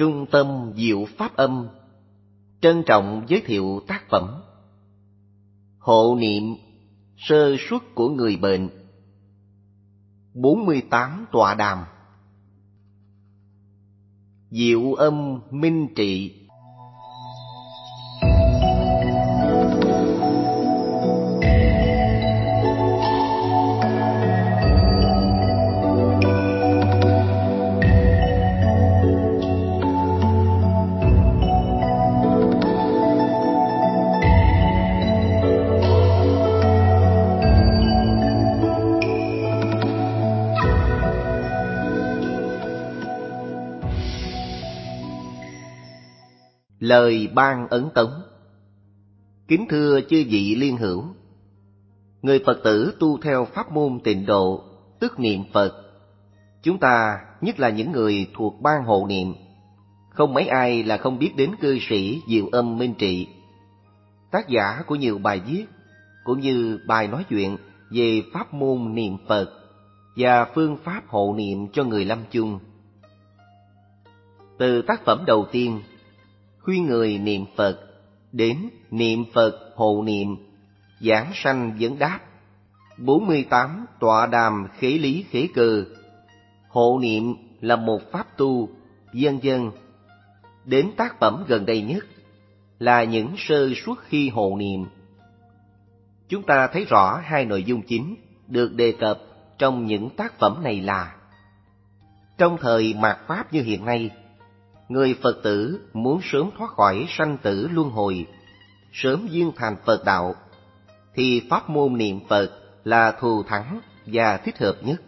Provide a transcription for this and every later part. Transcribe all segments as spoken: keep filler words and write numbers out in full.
Trung tâm Diệu Pháp Âm trân trọng giới thiệu tác phẩm Hộ niệm sơ suất của người bệnh. bốn mươi tám tọa đàm. Diệu âm minh trị. Lời ban ấn tống. Kính thưa chư vị liên hữu, người Phật tử tu theo pháp môn Tịnh Độ, tức niệm Phật, chúng ta, nhất là những người thuộc ban hộ niệm, không mấy ai là không biết đến cư sĩ Diệu Âm Minh Trị, tác giả của nhiều bài viết cũng như bài nói chuyện về pháp môn niệm Phật và phương pháp hộ niệm cho người lâm chung. Từ tác phẩm đầu tiên, khuyên người niệm Phật, đến niệm Phật hộ niệm, giảng sanh vấn đáp, bốn mươi tám tọa đàm khế lý khế cơ, hộ niệm là một pháp tu, vân vân, đến tác phẩm gần đây nhất là những sơ suất khi hộ niệm. Chúng ta thấy rõ hai nội dung chính được đề cập trong những tác phẩm này là: trong thời mạt Pháp như hiện nay, người Phật tử muốn sớm thoát khỏi sanh tử luân hồi, sớm viên thành Phật đạo, thì pháp môn niệm Phật là thù thắng và thích hợp nhất.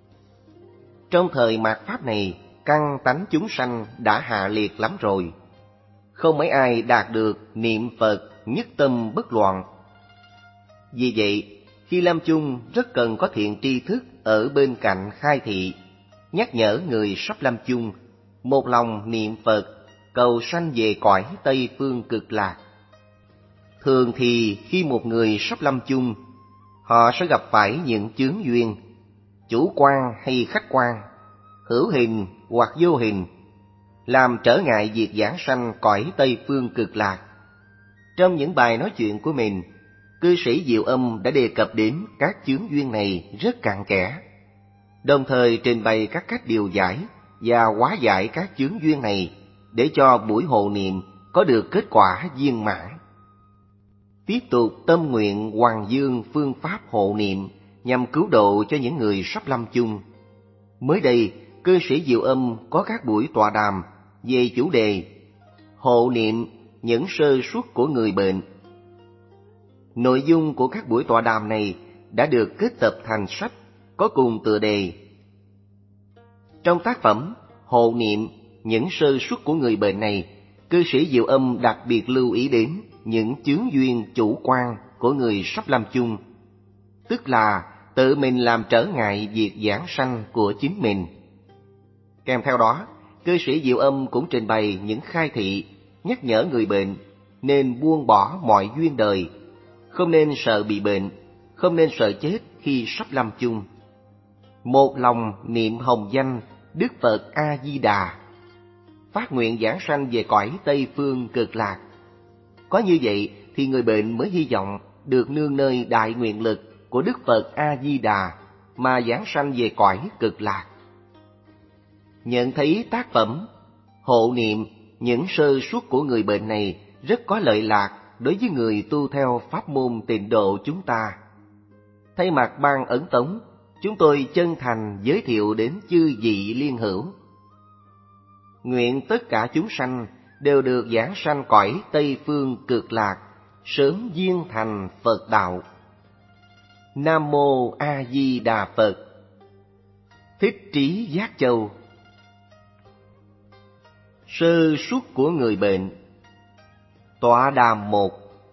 Trong thời mạt Pháp này, căn tánh chúng sanh đã hạ liệt lắm rồi, không mấy ai đạt được niệm Phật nhất tâm bất loạn. Vì vậy, khi lâm chung rất cần có thiện tri thức ở bên cạnh khai thị, nhắc nhở người sắp lâm chung một lòng niệm Phật, cầu sanh về cõi Tây Phương Cực Lạc. Thường thì khi một người sắp lâm chung, họ sẽ gặp phải những chướng duyên, chủ quan hay khách quan, hữu hình hoặc vô hình, làm trở ngại việc giảng sanh cõi Tây Phương Cực Lạc. Trong những bài nói chuyện của mình, cư sĩ Diệu Âm đã đề cập đến các chướng duyên này rất cặn kẽ, đồng thời trình bày các cách điều giải và hóa giải các chướng duyên này để cho buổi hộ niệm có được kết quả viên mãn. Tiếp tục tâm nguyện hoằng dương phương pháp hộ niệm nhằm cứu độ cho những người sắp lâm chung. Mới đây, cư sĩ Diệu Âm có các buổi tọa đàm về chủ đề hộ niệm những sơ suất của người bệnh. Nội dung của các buổi tọa đàm này đã được kết tập thành sách có cùng tựa đề. Trong tác phẩm hộ niệm những sơ suất của người bệnh này, cư sĩ Diệu Âm đặc biệt lưu ý đến những chướng duyên chủ quan của người sắp lâm chung, tức là tự mình làm trở ngại việc giảng sanh của chính mình. Kèm theo đó, cư sĩ Diệu Âm cũng trình bày những khai thị, nhắc nhở người bệnh nên buông bỏ mọi duyên đời, không nên sợ bị bệnh, không nên sợ chết khi sắp lâm chung. Một lòng niệm hồng danh Đức Phật A-di-đà, phát nguyện giảng sanh về cõi Tây Phương Cực Lạc. Có như vậy thì người bệnh mới hy vọng được nương nơi đại nguyện lực của Đức Phật A-di-đà mà giảng sanh về cõi Cực Lạc. Nhận thấy tác phẩm hộ niệm những sơ suất của người bệnh này rất có lợi lạc đối với người tu theo pháp môn Tịnh Độ chúng ta. Thay mặt ban ấn tống, chúng tôi chân thành giới thiệu đến chư vị liên hữu. Nguyện tất cả chúng sanh đều được giảng sanh cõi Tây Phương Cực Lạc, sớm viên thành Phật đạo. Nam Mô A Di Đà Phật. Thích Trí Giác Châu. Sơ suất của người bệnh. Tọa đàm một.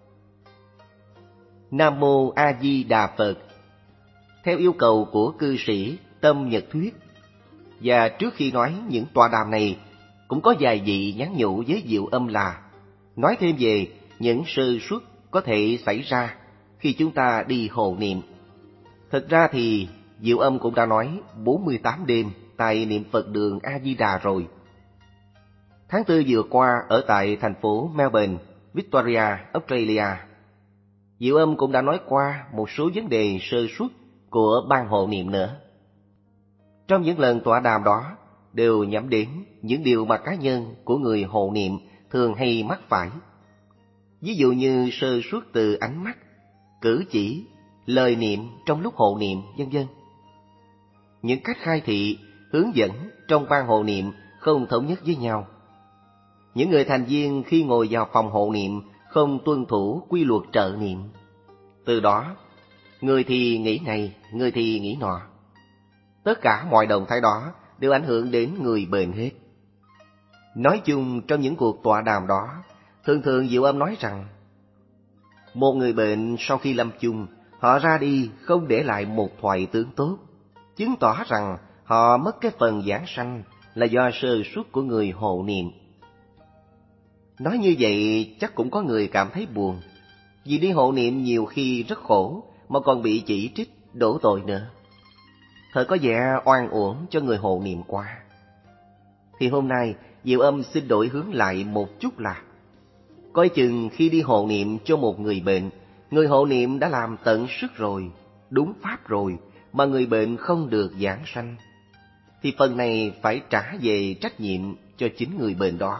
Nam Mô A Di Đà Phật. Theo yêu cầu của cư sĩ Tâm Nhật Thuyết, và trước khi nói những tọa đàm này, cũng có vài vị nhắn nhủ với Diệu Âm là nói thêm về những sơ suất có thể xảy ra khi chúng ta đi hộ niệm. Thực ra thì Diệu Âm cũng đã nói bốn mươi tám đêm tại niệm Phật đường A Di Đà rồi. Tháng tư vừa qua ở tại thành phố Melbourne, Victoria, Australia, Diệu Âm cũng đã nói qua một số vấn đề sơ suất của ban hộ niệm nữa. Trong những lần tọa đàm đó đều nhắm đến những điều mà cá nhân của người hộ niệm thường hay mắc phải. Ví dụ như sơ suất từ ánh mắt, cử chỉ, lời niệm trong lúc hộ niệm, vân vân. Những cách khai thị, hướng dẫn trong ban hộ niệm không thống nhất với nhau. Những người thành viên khi ngồi vào phòng hộ niệm không tuân thủ quy luật trợ niệm. Từ đó, người thì nghĩ này, người thì nghĩ nọ. Tất cả mọi động thái đó đều ảnh hưởng đến người bệnh hết. Nói chung trong những cuộc tọa đàm đó, thường thường Diệu Âm nói rằng, một người bệnh sau khi lâm chung, họ ra đi không để lại một thoại tướng tốt, chứng tỏ rằng họ mất cái phần giảng sanh là do sơ suất của người hộ niệm. Nói như vậy chắc cũng có người cảm thấy buồn, vì đi hộ niệm nhiều khi rất khổ mà còn bị chỉ trích, đổ tội nữa. Thật có vẻ oan uổng cho người hộ niệm quá. Thì hôm nay Diệu Âm xin đổi hướng lại một chút là, coi chừng khi đi hộ niệm cho một người bệnh, người hộ niệm đã làm tận sức rồi, đúng pháp rồi, mà người bệnh không được giảng sanh, thì phần này phải trả về trách nhiệm cho chính người bệnh đó.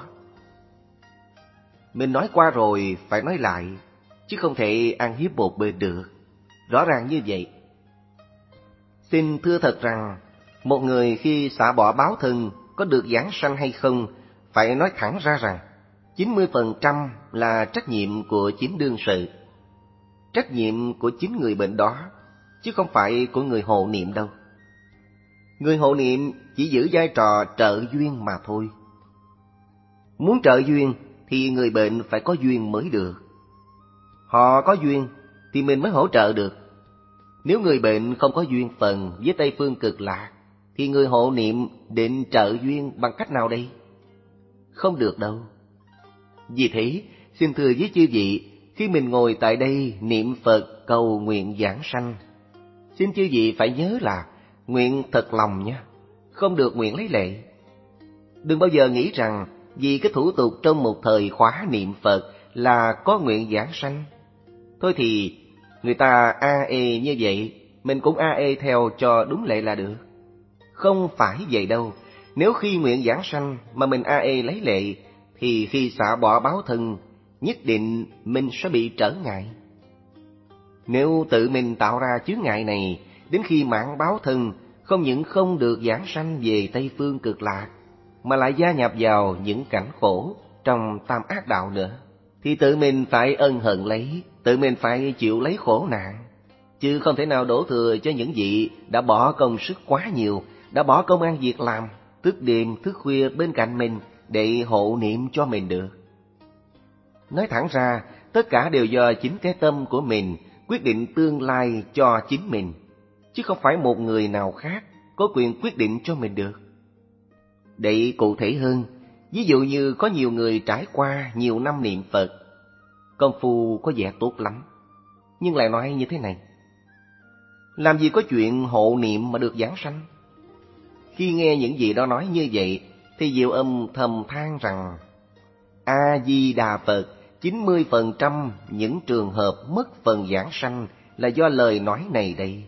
Mình nói qua rồi phải nói lại, chứ không thể ăn hiếp một bên được. Rõ ràng như vậy. Xin thưa thật rằng, một người khi xả bỏ báo thân có được giảng sanh hay không, phải nói thẳng ra rằng chín mươi phần trăm là trách nhiệm của chính đương sự, trách nhiệm của chính người bệnh đó, chứ không phải của người hộ niệm đâu. Người hộ niệm chỉ giữ vai trò trợ duyên mà thôi. Muốn trợ duyên thì người bệnh phải có duyên mới được. Họ có duyên thì mình mới hỗ trợ được. Nếu người bệnh không có duyên phần với Tây Phương Cực Lạc, thì người hộ niệm định trợ duyên bằng cách nào đây? Không được đâu. Vì thế, xin thưa với chư vị, khi mình ngồi tại đây niệm Phật cầu nguyện giảng sanh, xin chư vị phải nhớ là nguyện thật lòng nha, không được nguyện lấy lệ. Đừng bao giờ nghĩ rằng vì cái thủ tục trong một thời khóa niệm Phật là có nguyện giảng sanh. Thôi thì người ta a ê như vậy, mình cũng a ê theo cho đúng lệ là được. Không phải vậy đâu. Nếu khi nguyện giảng sanh mà mình a ê lấy lệ, thì khi xả bỏ báo thân, nhất định mình sẽ bị trở ngại. Nếu tự mình tạo ra chướng ngại này, đến khi mãn báo thân, không những không được giảng sanh về Tây Phương Cực Lạc, mà lại gia nhập vào những cảnh khổ trong tam ác đạo nữa, thì tự mình phải ân hận lấy, tự mình phải chịu lấy khổ nạn, chứ không thể nào đổ thừa cho những vị đã bỏ công sức quá nhiều, đã bỏ công ăn việc làm, thức đêm thức khuya bên cạnh mình để hộ niệm cho mình được. Nói thẳng ra, tất cả đều do chính cái tâm của mình quyết định tương lai cho chính mình, chứ không phải một người nào khác có quyền quyết định cho mình được. Để cụ thể hơn, ví dụ như có nhiều người trải qua nhiều năm niệm Phật, công phu có vẻ tốt lắm, nhưng lại nói như thế này: làm gì có chuyện hộ niệm mà được giảng sanh? Khi nghe những gì đó nói như vậy, thì Diệu Âm thầm than rằng A-di-đà Phật, chín mươi phần trăm những trường hợp mất phần giảng sanh là do lời nói này đây.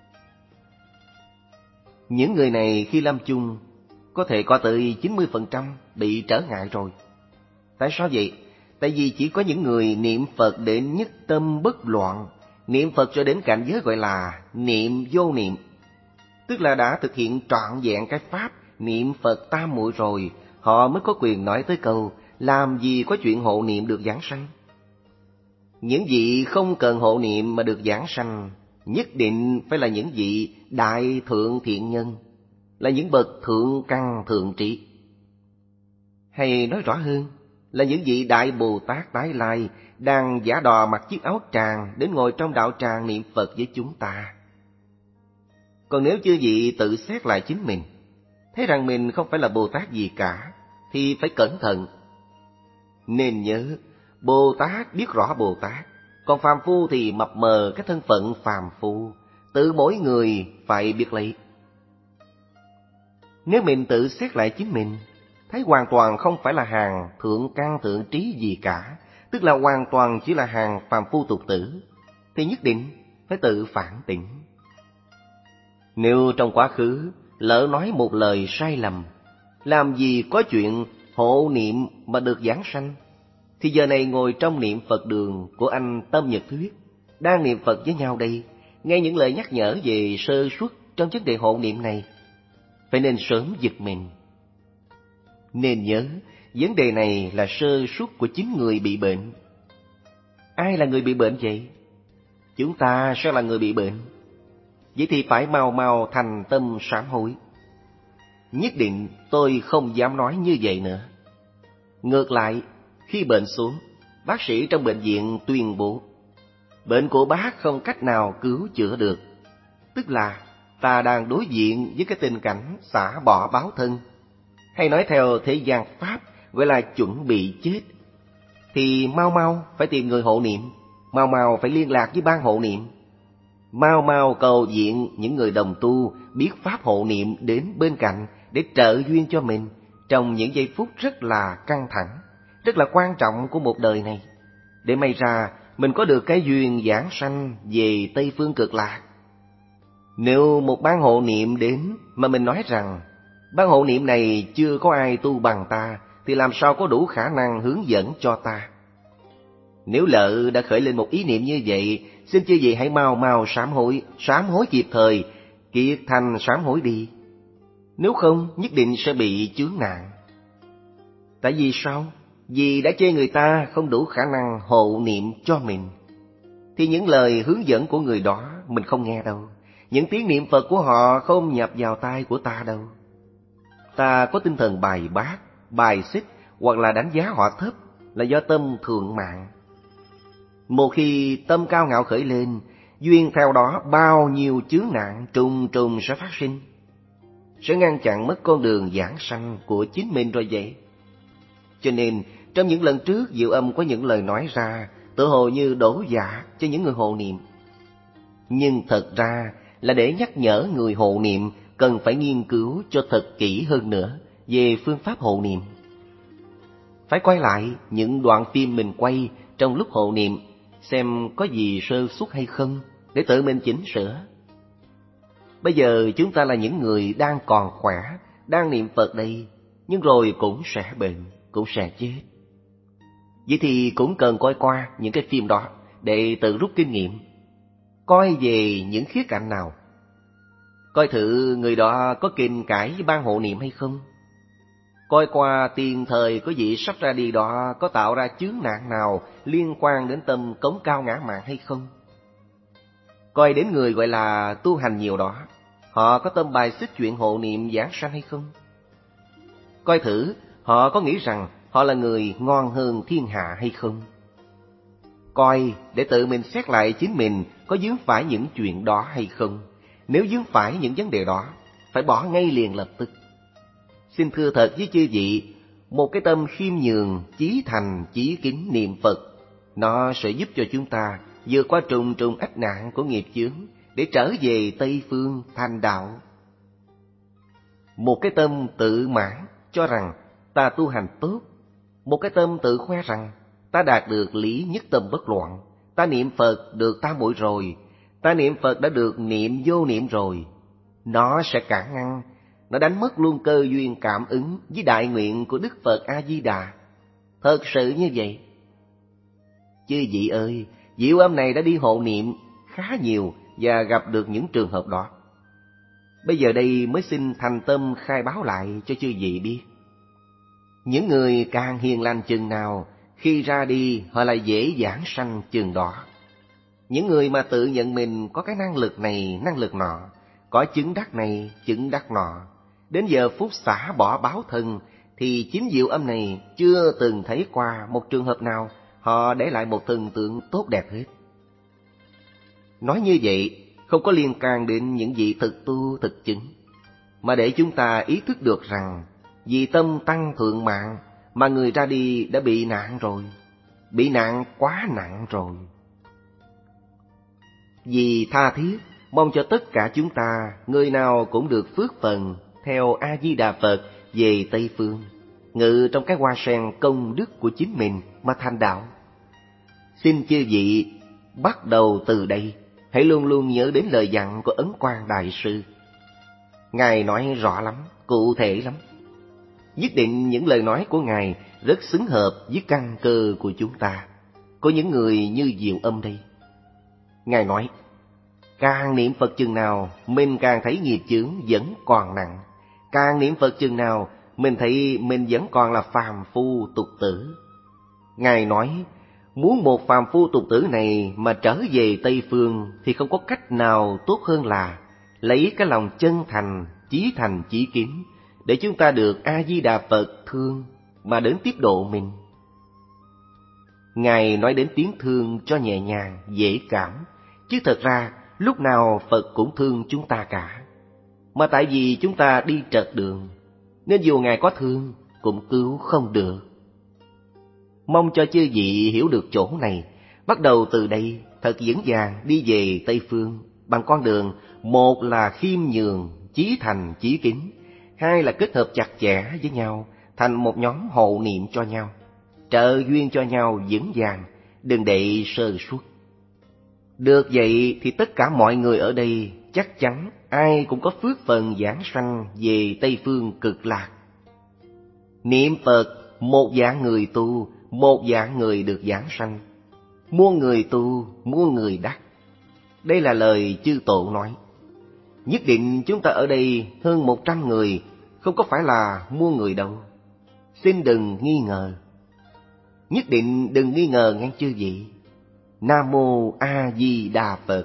Những người này khi lâm chung có thể có tới chín mươi phần trăm bị trở ngại rồi. Tại sao vậy? Tại vì chỉ có những người niệm Phật đến nhất tâm bất loạn, niệm Phật cho đến cảnh giới gọi là niệm vô niệm, tức là đã thực hiện trọn vẹn cái pháp niệm Phật tam muội rồi, họ mới có quyền nói tới câu làm gì có chuyện hộ niệm được giảng sanh. Những vị không cần hộ niệm mà được giảng sanh nhất định phải là những vị đại thượng thiện nhân, là những bậc thượng căn thượng trí. Hay nói rõ hơn, là những vị đại Bồ Tát tái lai đang giả đò mặc chiếc áo tràng đến ngồi trong đạo tràng niệm Phật với chúng ta. Còn nếu chư vị tự xét lại chính mình, thấy rằng mình không phải là Bồ Tát gì cả, thì phải cẩn thận. Nên nhớ, Bồ Tát biết rõ Bồ Tát, còn phàm phu thì mập mờ cái thân phận phàm phu, tự mỗi người phải biết lấy. Nếu mình tự xét lại chính mình, thấy hoàn toàn không phải là hàng thượng căn thượng trí gì cả, tức là hoàn toàn chỉ là hàng phàm phu tục tử, thì nhất định phải tự phản tỉnh. Nếu trong quá khứ lỡ nói một lời sai lầm, làm gì có chuyện hộ niệm mà được giảng sanh, thì giờ này ngồi trong niệm Phật đường của anh Tâm Nhật Thuyết, đang niệm Phật với nhau đây, nghe những lời nhắc nhở về sơ suất trong vấn đề hộ niệm này, phải nên sớm giật mình. Nên nhớ, vấn đề này là sơ suất của chính người bị bệnh. Ai là người bị bệnh vậy? Chúng ta sẽ là người bị bệnh. Vậy thì phải mau mau thành tâm sám hối. Nhất định tôi không dám nói như vậy nữa. Ngược lại, khi bệnh xuống, bác sĩ trong bệnh viện tuyên bố bệnh của bác không cách nào cứu chữa được, tức là ta đang đối diện với cái tình cảnh xả bỏ báo thân, hay nói theo thế gian Pháp gọi là chuẩn bị chết, thì mau mau phải tìm người hộ niệm, mau mau phải liên lạc với ban hộ niệm, mau mau cầu viện những người đồng tu biết pháp hộ niệm đến bên cạnh để trợ duyên cho mình trong những giây phút rất là căng thẳng, rất là quan trọng của một đời này, để may ra mình có được cái duyên giảng sanh về Tây Phương Cực Lạc. Nếu một ban hộ niệm đến mà mình nói rằng ban hộ niệm này chưa có ai tu bằng ta, thì làm sao có đủ khả năng hướng dẫn cho ta? Nếu lỡ đã khởi lên một ý niệm như vậy, xin chư vị hãy mau mau sám hối, sám hối kịp thời, kiệt thành sám hối đi. Nếu không, nhất định sẽ bị chướng nạn. Tại vì sao? Vì đã chê người ta không đủ khả năng hộ niệm cho mình, thì những lời hướng dẫn của người đó mình không nghe đâu, những tiếng niệm Phật của họ không nhập vào tai của ta đâu. Ta có tinh thần bài bác, bài xích hoặc là đánh giá họ thấp là do tâm thượng mạng. Một khi tâm cao ngạo khởi lên, duyên theo đó bao nhiêu chướng nạn trùng trùng sẽ phát sinh, sẽ ngăn chặn mất con đường giảng sanh của chính mình rồi vậy. Cho nên trong những lần trước Diệu Âm có những lời nói ra tự hồ như đổ dạ cho những người hộ niệm, nhưng thật ra là để nhắc nhở người hộ niệm cần phải nghiên cứu cho thật kỹ hơn nữa về phương pháp hộ niệm. Phải quay lại những đoạn phim mình quay trong lúc hộ niệm, xem có gì sơ suất hay không, để tự mình chỉnh sửa. Bây giờ chúng ta là những người đang còn khỏe, đang niệm Phật đây, nhưng rồi cũng sẽ bệnh, cũng sẽ chết. Vậy thì cũng cần coi qua những cái phim đó để tự rút kinh nghiệm, coi về những khía cạnh nào. Coi thử người đó có kình cãi với ban hộ niệm hay không. Coi qua tiền thời của vị sắp ra đi đó có tạo ra chướng nạn nào liên quan đến tâm cống cao ngã mạn hay không. Coi đến người gọi là tu hành nhiều đó, họ có tâm bài xích chuyện hộ niệm giảng sanh hay không. Coi thử họ có nghĩ rằng họ là người ngon hơn thiên hạ hay không. Coi để tự mình xét lại chính mình có vướng phải những chuyện đó hay không. Nếu vướng phải những vấn đề đó, phải bỏ ngay liền lập tức. Xin thưa thật với chư vị, một cái tâm khiêm nhường, chí thành, chí kính niệm Phật, nó sẽ giúp cho chúng ta vượt qua trùng trùng ách nạn của nghiệp chướng để trở về Tây Phương thành đạo. Một cái tâm tự mãn cho rằng ta tu hành tốt, một cái tâm tự khoe rằng ta đạt được lý nhất tâm bất loạn, ta niệm Phật được tam muội rồi, ta niệm Phật đã được niệm vô niệm rồi, nó sẽ cản ngăn, nó đánh mất luôn cơ duyên cảm ứng với đại nguyện của Đức Phật A-di-đà. Thật sự như vậy. Chư vị ơi, Diệu Âm này đã đi hộ niệm khá nhiều và gặp được những trường hợp đó. Bây giờ đây mới xin thành tâm khai báo lại cho chư vị biết. Những người càng hiền lành chừng nào, khi ra đi họ lại dễ giảng sanh chừng đó. Những người mà tự nhận mình có cái năng lực này, năng lực nọ, có chứng đắc này, chứng đắc nọ, đến giờ phút xả bỏ báo thân, thì chính Diệu Âm này chưa từng thấy qua một trường hợp nào họ để lại một thần tượng tốt đẹp hết. Nói như vậy không có liên can đến những vị thực tu thực chứng, mà để chúng ta ý thức được rằng vì tâm tăng thượng mạng mà người ra đi đã bị nạn rồi, bị nạn quá nặng rồi. Vì tha thiết mong cho tất cả chúng ta người nào cũng được phước phần theo A Di Đà Phật về Tây Phương, ngự trong cái hoa sen công đức của chính mình mà thành đạo. Xin chư vị bắt đầu từ đây, hãy luôn luôn nhớ đến lời dặn của Ấn Quang Đại Sư. Ngài nói rõ lắm, cụ thể lắm. Nhất định những lời nói của Ngài rất xứng hợp với căn cơ của chúng ta, có những người như Diệu Âm đây. Ngài nói, càng niệm Phật chừng nào, mình càng thấy nghiệp chướng vẫn còn nặng. Càng niệm Phật chừng nào, mình thấy mình vẫn còn là phàm phu tục tử. Ngài nói, muốn một phàm phu tục tử này mà trở về Tây Phương thì không có cách nào tốt hơn là lấy cái lòng chân thành, chí thành chí kính, để chúng ta được A-di-đà Phật thương mà đến tiếp độ mình. Ngài nói đến tiếng thương cho nhẹ nhàng, dễ cảm, chứ thật ra lúc nào Phật cũng thương chúng ta cả. Mà tại vì chúng ta đi trật đường, nên dù Ngài có thương cũng cứu không được. Mong cho chư vị hiểu được chỗ này, bắt đầu từ đây thật vững vàng đi về Tây Phương bằng con đường một là khiêm nhường, chí thành, chí kính, hai là kết hợp chặt chẽ với nhau thành một nhóm hộ niệm cho nhau, trợ duyên cho nhau vững vàng, đừng để sơ suất. Được vậy thì tất cả mọi người ở đây chắc chắn ai cũng có phước phần giảng sanh về Tây Phương Cực Lạc. Niệm Phật, một dạng người tu, một dạng người được giảng sanh. Muôn người tu, muôn người đắc. Đây là lời chư Tổ nói. Nhất định chúng ta ở đây hơn một trăm người, không có phải là muôn người đâu. Xin đừng nghi ngờ. Nhất định đừng nghi ngờ nghe chư vị. Nam Mô A Di Đà Phật.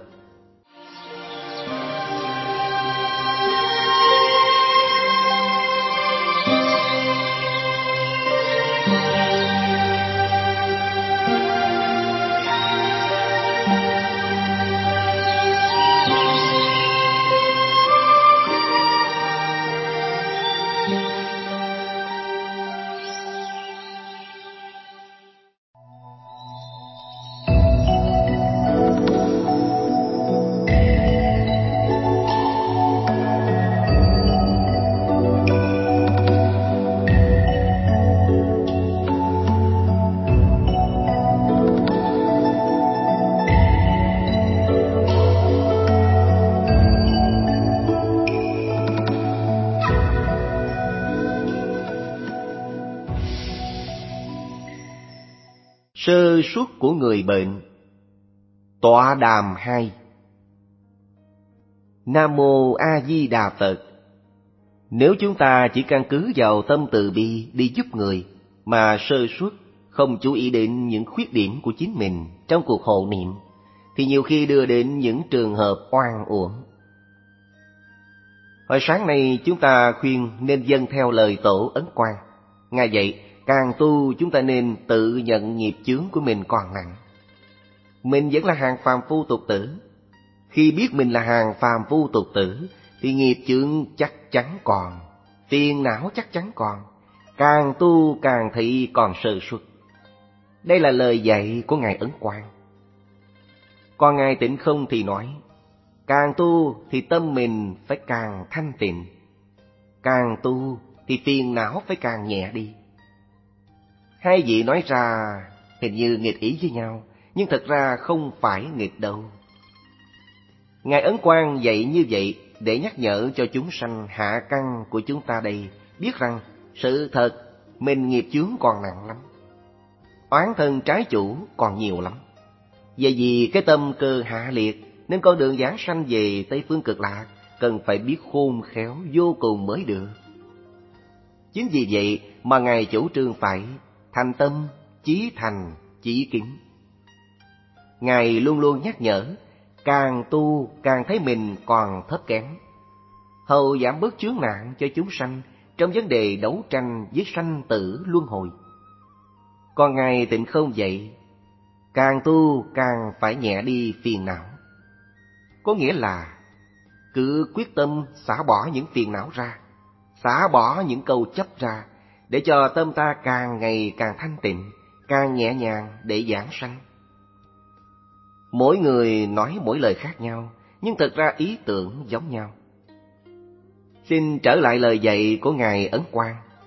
Sơ suất của người bệnh. Tọa đàm hai. Nam Mô A Di Đà Phật. Nếu chúng ta chỉ căn cứ vào tâm từ bi đi giúp người mà sơ suất, không chú ý đến những khuyết điểm của chính mình trong cuộc hộ niệm, thì nhiều khi đưa đến những trường hợp oan uổng. Hồi sáng nay chúng ta khuyên nên dâng theo lời Tổ Ấn Quang. Ngài dạy, càng tu chúng ta nên tự nhận nghiệp chướng của mình còn nặng. Mình vẫn là hàng phàm phu tục tử. Khi biết mình là hàng phàm phu tục tử thì nghiệp chướng chắc chắn còn, phiền não chắc chắn còn. Càng tu càng thấy còn sơ suất. Đây là lời dạy của Ngài Ấn Quang. Còn Ngài Tịnh Không thì nói, càng tu thì tâm mình phải càng thanh tịnh, càng tu thì phiền não phải càng nhẹ đi. Hai vị nói ra hình như nghịch ý với nhau, nhưng thật ra không phải nghịch đâu. Ngài Ấn Quang dạy như vậy để nhắc nhở cho chúng sanh hạ căn của chúng ta đây biết rằng sự thật mình nghiệp chướng còn nặng lắm, oán thân trái chủ còn nhiều lắm. Vậy vì cái tâm cơ hạ liệt nên con đường giảng sanh về Tây Phương Cực Lạc cần phải biết khôn khéo vô cùng mới được. Chính vì vậy mà Ngài chủ trương phải thành tâm, chí thành, chí kính. Ngài luôn luôn nhắc nhở, càng tu càng thấy mình còn thấp kém, hầu giảm bớt chướng nạn cho chúng sanh trong vấn đề đấu tranh với sanh tử luân hồi. Còn Ngài Tịnh Không vậy, càng tu càng phải nhẹ đi phiền não. Có nghĩa là cứ quyết tâm xả bỏ những phiền não ra, xả bỏ những câu chấp ra, để cho tâm ta càng ngày càng thanh tịnh, càng nhẹ nhàng để giảng sanh. Mỗi người nói mỗi lời khác nhau, nhưng thật ra ý tưởng giống nhau. Xin trở lại lời dạy của Ngài Ấn Quang.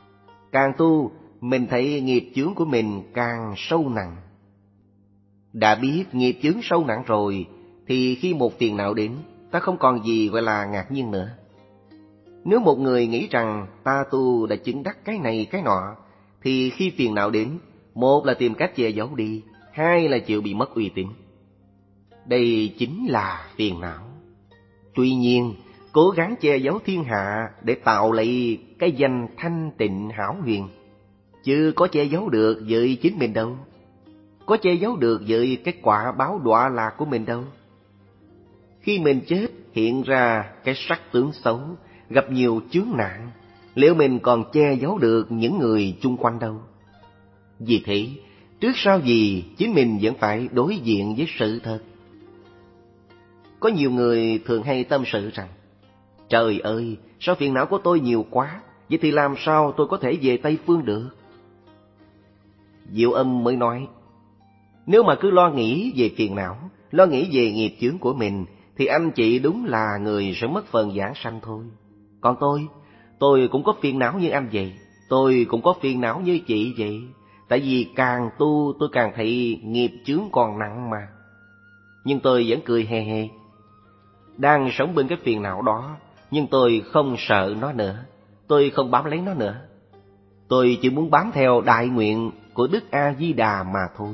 Càng tu, mình thấy nghiệp chướng của mình càng sâu nặng. Đã biết nghiệp chướng sâu nặng rồi, thì khi một phiền não đến, ta không còn gì gọi là ngạc nhiên nữa. Nếu một người nghĩ rằng ta tu đã chứng đắc cái này cái nọ, thì khi phiền não đến, một là tìm cách che giấu đi, hai là chịu bị mất uy tín. Đây chính là phiền não. Tuy nhiên, cố gắng che giấu thiên hạ để tạo lấy cái danh thanh tịnh hảo huyền, chứ có che giấu được với chính mình đâu. Có che giấu được với cái quả báo đọa lạc của mình đâu. Khi mình chết hiện ra cái sắc tướng xấu, gặp nhiều chướng nạn, liệu mình còn che giấu được những người chung quanh đâu. Vì thế, trước sau gì chính mình vẫn phải đối diện với sự thật. Có nhiều người thường hay tâm sự rằng, trời ơi, sao phiền não của tôi nhiều quá, vậy thì làm sao tôi có thể về Tây Phương được? Diệu Âm mới nói, nếu mà cứ lo nghĩ về phiền não, lo nghĩ về nghiệp chướng của mình, thì anh chị đúng là người sẽ mất phần giảng sanh thôi. Còn tôi, tôi cũng có phiền não như anh vậy, tôi cũng có phiền não như chị vậy. Tại vì càng tu tôi càng thấy nghiệp chướng còn nặng mà. Nhưng tôi vẫn cười hề hề. Đang sống bên cái phiền não đó, nhưng tôi không sợ nó nữa. Tôi không bám lấy nó nữa. Tôi chỉ muốn bám theo đại nguyện của Đức A-di-đà mà thôi.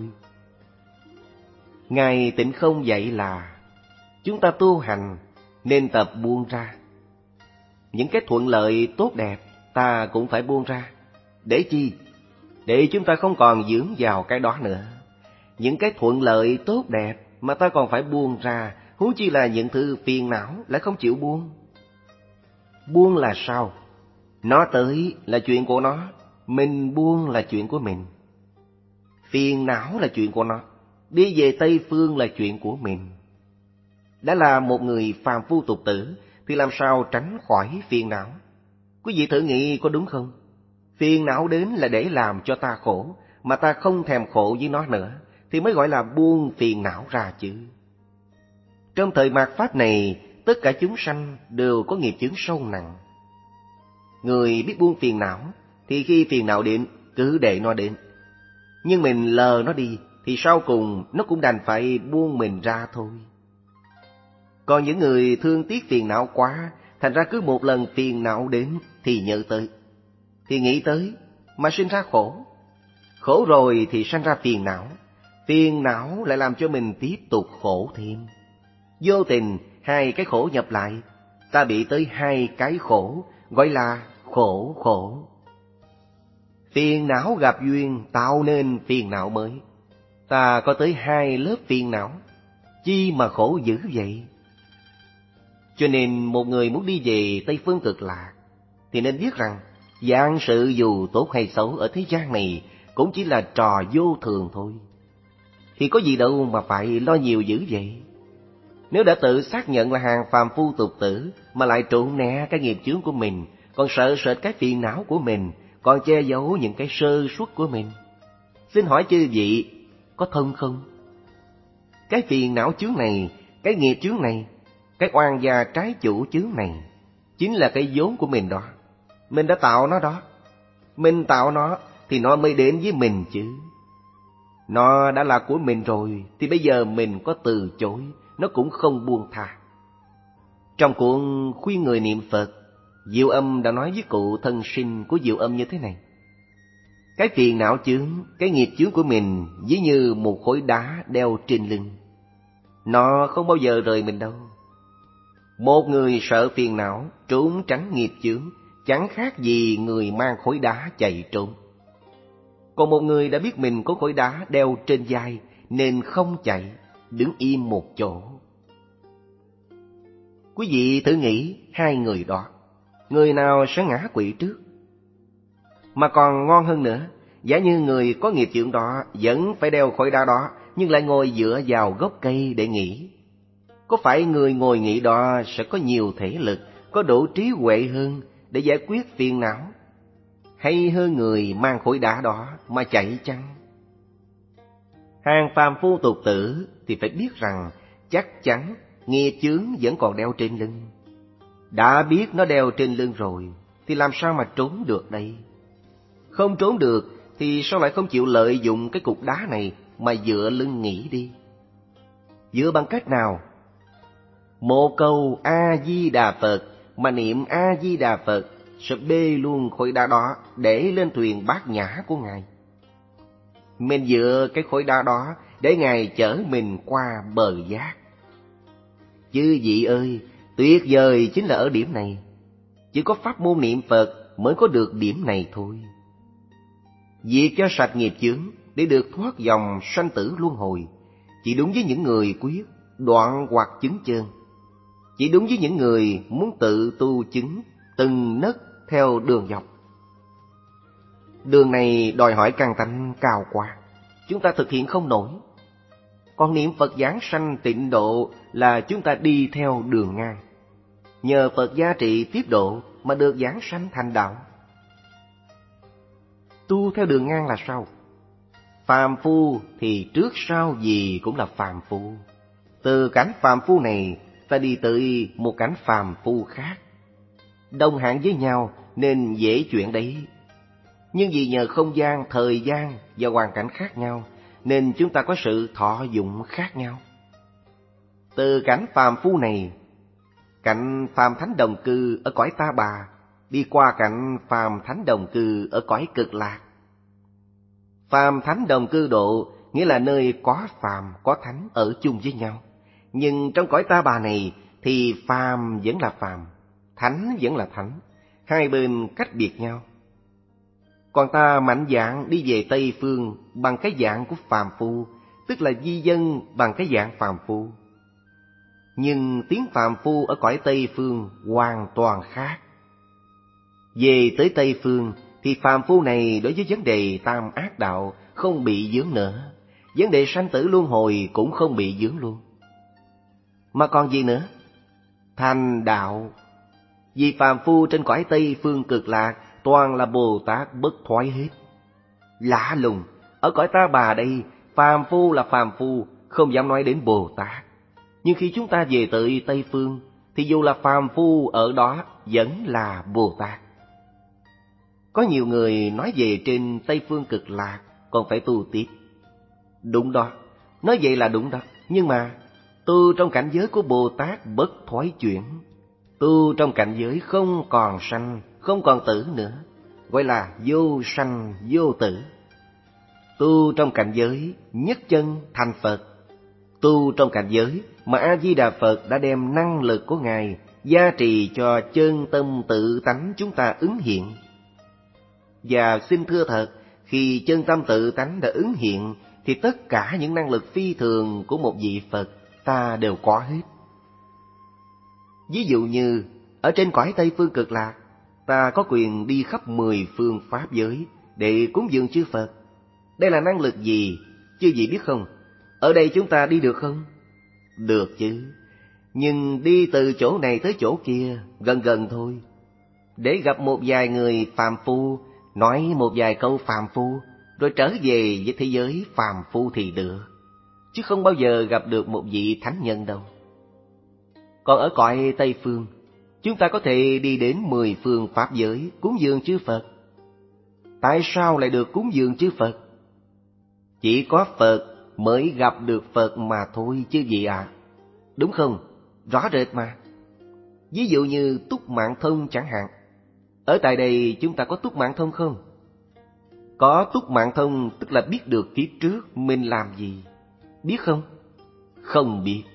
Ngài Tịnh Không dạy là chúng ta tu hành nên tập buông ra. Những cái thuận lợi tốt đẹp ta cũng phải buông ra. Để chi? Để chúng ta không còn dướng vào cái đó nữa. Những cái thuận lợi tốt đẹp mà ta còn phải buông ra, huống chi là những thứ phiền não lại không chịu buông. Buông là sao? Nó tới là chuyện của nó, mình buông là chuyện của mình. Phiền não là chuyện của nó, đi về Tây Phương là chuyện của mình. Đã là một người phàm phu tục tử thì làm sao tránh khỏi phiền não? Quý vị thử nghĩ có đúng không? Phiền não đến là để làm cho ta khổ, mà ta không thèm khổ với nó nữa, thì mới gọi là buông phiền não ra chứ. Trong thời mạt Pháp này, tất cả chúng sanh đều có nghiệp chướng sâu nặng. Người biết buông phiền não, thì khi phiền não đến, cứ để nó đến. Nhưng mình lờ nó đi, thì sau cùng nó cũng đành phải buông mình ra thôi. Còn những người thương tiếc phiền não quá, thành ra cứ một lần phiền não đến thì nhớ tới, thì nghĩ tới, mà sinh ra khổ. Khổ rồi thì sanh ra phiền não. Phiền não lại làm cho mình tiếp tục khổ thêm. Vô tình hai cái khổ nhập lại, ta bị tới hai cái khổ, gọi là khổ khổ. Phiền não gặp duyên tạo nên phiền não mới. Ta có tới hai lớp phiền não, chi mà khổ dữ vậy? Cho nên một người muốn đi về Tây Phương Cực Lạc thì nên biết rằng vạn sự dù tốt hay xấu ở thế gian này cũng chỉ là trò vô thường thôi. Thì có gì đâu mà phải lo nhiều dữ vậy? Nếu đã tự xác nhận là hàng phàm phu tục tử mà lại trộn né cái nghiệp chướng của mình, còn sợ sệt cái phiền não của mình, còn che giấu những cái sơ suất của mình, xin hỏi chư vị có thông không? Cái phiền não chướng này, cái nghiệp chướng này, cái oan gia trái chủ chướng này chính là cái vốn của mình đó. Mình đã tạo nó đó. Mình tạo nó thì nó mới đến với mình chứ. Nó đã là của mình rồi thì bây giờ mình có từ chối, nó cũng không buông tha. Trong cuốn Khuyên Người Niệm Phật, Diệu Âm đã nói với cụ thân sinh của Diệu Âm như thế này: cái phiền não chướng, cái nghiệp chướng của mình ví như một khối đá đeo trên lưng. Nó không bao giờ rời mình đâu. Một người sợ phiền não, trốn tránh nghiệp chướng, chẳng khác gì người mang khối đá chạy trốn. Còn một người đã biết mình có khối đá đeo trên vai nên không chạy, đứng im một chỗ. Quý vị thử nghĩ hai người đó, người nào sẽ ngã quỵ trước? Mà còn ngon hơn nữa, giả như người có nghiệp chướng đó vẫn phải đeo khối đá đó, nhưng lại ngồi dựa vào gốc cây để nghỉ. Có phải người ngồi nghỉ đó sẽ có nhiều thể lực, có đủ trí huệ hơn để giải quyết phiền não, hay hơn người mang khối đá đó mà chạy chăng? Hàng phàm phu tục tử thì phải biết rằng chắc chắn nghiệp chướng vẫn còn đeo trên lưng. Đã biết nó đeo trên lưng rồi thì làm sao mà trốn được đây? Không trốn được thì sao lại không chịu lợi dụng cái cục đá này mà dựa lưng nghỉ đi? Dựa bằng cách nào? Một câu A-di-đà Phật mà niệm A-di-đà Phật sẽ bê luôn khối đá đó để lên thuyền bát nhã của Ngài. Mình dựa cái khối đá đó để Ngài chở mình qua bờ giác. Chư vị ơi, tuyệt vời chính là ở điểm này. Chỉ có pháp môn niệm Phật mới có được điểm này thôi. Việc cho sạch nghiệp chướng để được thoát dòng sanh tử luân hồi chỉ đúng với những người quyết đoạn hoặc chứng chân. Chỉ đúng với những người muốn tự tu chứng từng nấc theo đường dọc. Đường này đòi hỏi căn tánh cao quá, chúng ta thực hiện không nổi. Còn niệm Phật giảng sanh tịnh độ là chúng ta đi theo đường ngang. Nhờ Phật gia trị tiếp độ mà được giảng sanh thành đạo. Tu theo đường ngang là sao? Phàm phu thì trước sau gì cũng là phàm phu. Từ cảnh phàm phu này ta đi tới một cảnh phàm phu khác. Đồng hạng với nhau nên dễ chuyện đấy. Nhưng vì nhờ không gian, thời gian và hoàn cảnh khác nhau nên chúng ta có sự thọ dụng khác nhau. Từ cảnh phàm phu này, cảnh phàm thánh đồng cư ở cõi Ta Bà, đi qua cảnh phàm thánh đồng cư ở cõi Cực Lạc. Phàm thánh đồng cư độ nghĩa là nơi có phàm có thánh ở chung với nhau. Nhưng trong cõi Ta Bà này thì phàm vẫn là phàm, thánh vẫn là thánh, hai bên cách biệt nhau. Còn ta mạnh dạn đi về Tây Phương bằng cái dạng của phàm phu, tức là di dân bằng cái dạng phàm phu. Nhưng tiếng phàm phu ở cõi Tây Phương hoàn toàn khác. Về tới Tây Phương thì phàm phu này đối với vấn đề tam ác đạo không bị vướng nữa, vấn đề sanh tử luân hồi cũng không bị vướng luôn. Mà còn gì nữa? Thành đạo. Vì phàm phu trên cõi Tây Phương Cực Lạc toàn là Bồ Tát bất thoái hết. Lạ lùng, ở cõi Ta Bà đây, phàm phu là phàm phu, không dám nói đến Bồ Tát. Nhưng khi chúng ta về tới Tây Phương, thì dù là phàm phu ở đó vẫn là Bồ Tát. Có nhiều người nói về trên Tây Phương Cực Lạc còn phải tu tiếp. Đúng đó, nói vậy là đúng đó. Nhưng mà tu trong cảnh giới của Bồ Tát bất thoái chuyển, tu trong cảnh giới không còn sanh, không còn tử nữa, gọi là vô sanh vô tử. Tu trong cảnh giới nhất chân thành Phật, tu trong cảnh giới mà A-di-đà Phật đã đem năng lực của Ngài gia trì cho chân tâm tự tánh chúng ta ứng hiện. Và xin thưa thật, khi chân tâm tự tánh đã ứng hiện thì tất cả những năng lực phi thường của một vị Phật ta đều có hết. Ví dụ như ở trên cõi Tây Phương Cực Lạc, ta có quyền đi khắp mười phương pháp giới để cúng dường chư Phật. Đây là năng lực gì? Chư vị biết không? Ở đây chúng ta đi được không? Được chứ. Nhưng đi từ chỗ này tới chỗ kia, gần gần thôi. Để gặp một vài người phàm phu, nói một vài câu phàm phu, rồi trở về với thế giới phàm phu thì được. Chứ không bao giờ gặp được một vị thánh nhân đâu. Còn ở cõi Tây Phương, chúng ta có thể đi đến mười phương pháp giới cúng dường chư Phật. Tại sao lại được cúng dường chư Phật? Chỉ có Phật mới gặp được Phật mà thôi chứ gì ạ. À? Đúng không? Rõ rệt mà. Ví dụ như túc mạng thông chẳng hạn. Ở tại đây chúng ta có túc mạng thông không? Có túc mạng thông tức là biết được kiếp trước mình làm gì. Biết không? Không biết.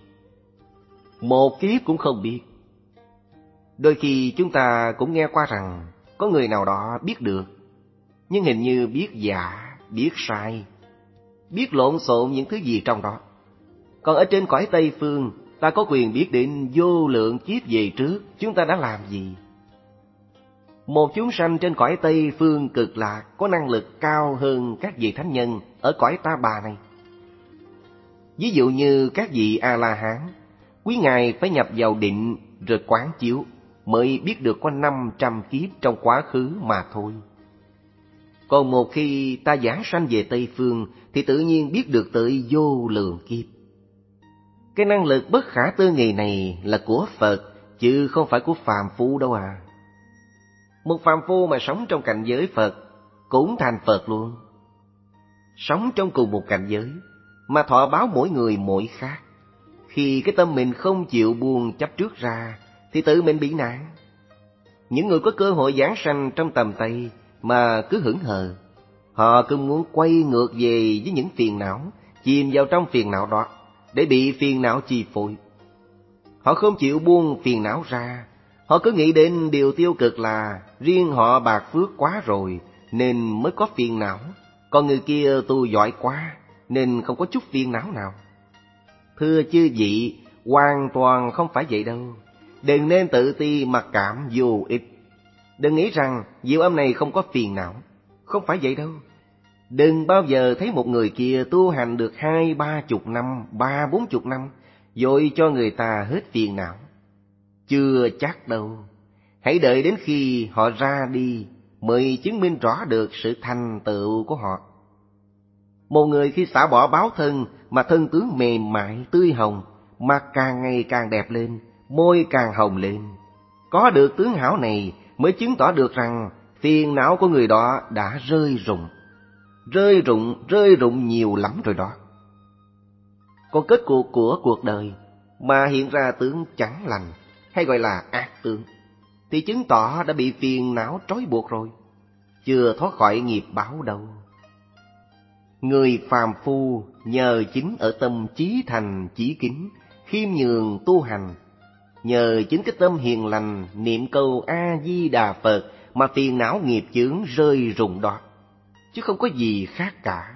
Một kiếp cũng không biết. Đôi khi chúng ta cũng nghe qua rằng có người nào đó biết được, nhưng hình như biết giả, biết sai, biết lộn xộn những thứ gì trong đó. Còn ở trên cõi Tây Phương, ta có quyền biết đến vô lượng kiếp về trước chúng ta đã làm gì. Một chúng sanh trên cõi Tây Phương Cực Lạc có năng lực cao hơn các vị thánh nhân ở cõi Ta Bà này. Ví dụ như các vị A-la-hán, quý ngài phải nhập vào định rồi quán chiếu mới biết được có năm trăm kiếp trong quá khứ mà thôi. Còn một khi ta giảng sanh về Tây Phương thì tự nhiên biết được tới vô lượng kiếp. Cái năng lực bất khả tư nghị này là của Phật, chứ không phải của phàm phu đâu à. Một phàm phu mà sống trong cảnh giới Phật cũng thành Phật luôn. Sống trong cùng một cảnh giới, mà thọ báo mỗi người mỗi khác. Khi cái tâm mình không chịu buông chấp trước ra, thì tự mình bị nạn. Những người có cơ hội giảng sanh trong tầm tay mà cứ hững hờ, họ cứ muốn quay ngược về với những phiền não, chìm vào trong phiền não đó, để bị phiền não chi phối. Họ không chịu buông phiền não ra, họ cứ nghĩ đến điều tiêu cực là riêng họ bạc phước quá rồi nên mới có phiền não, còn người kia tu giỏi quá nên không có chút phiền não nào. Thưa chư vị, hoàn toàn không phải vậy đâu. Đừng nên tự ti mặc cảm vô ích. Đừng nghĩ rằng diệu âm này không có phiền não. Không phải vậy đâu. Đừng bao giờ thấy một người kia tu hành được hai ba chục năm, ba bốn chục năm, vội cho người ta hết phiền não. Chưa chắc đâu. Hãy đợi đến khi họ ra đi mới chứng minh rõ được sự thành tựu của họ. Một người khi xả bỏ báo thân mà thân tướng mềm mại, tươi hồng, mặt càng ngày càng đẹp lên, môi càng hồng lên. Có được tướng hảo này mới chứng tỏ được rằng phiền não của người đó đã rơi rụng. Rơi rụng, rơi rụng nhiều lắm rồi đó. Còn kết cuộc của cuộc đời mà hiện ra tướng chẳng lành, hay gọi là ác tướng, thì chứng tỏ đã bị phiền não trói buộc rồi, chưa thoát khỏi nghiệp báo đâu. Người phàm phu nhờ chính ở tâm chí thành chí kính, khiêm nhường tu hành, nhờ chính cái tâm hiền lành niệm câu A-di-đà Phật mà phiền não nghiệp chướng rơi rụng đó, chứ không có gì khác cả.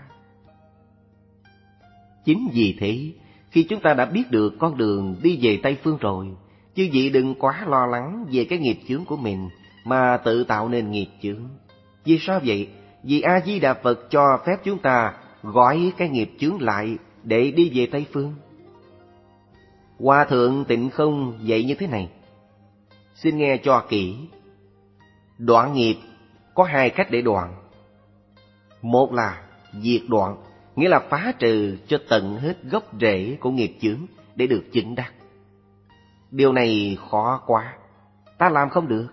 Chính vì thế, khi chúng ta đã biết được con đường đi về Tây Phương rồi, chư vị đừng quá lo lắng về cái nghiệp chướng của mình mà tự tạo nên nghiệp chướng. Vì sao vậy? Vì A-di-đà Phật cho phép chúng ta gói cái nghiệp chướng lại để đi về Tây Phương. Hòa thượng Tịnh Không dạy như thế này. Xin nghe cho kỹ. Đoạn nghiệp có hai cách để đoạn. Một là diệt đoạn, nghĩa là phá trừ cho tận hết gốc rễ của nghiệp chướng để được chứng đắc. Điều này khó quá, ta làm không được.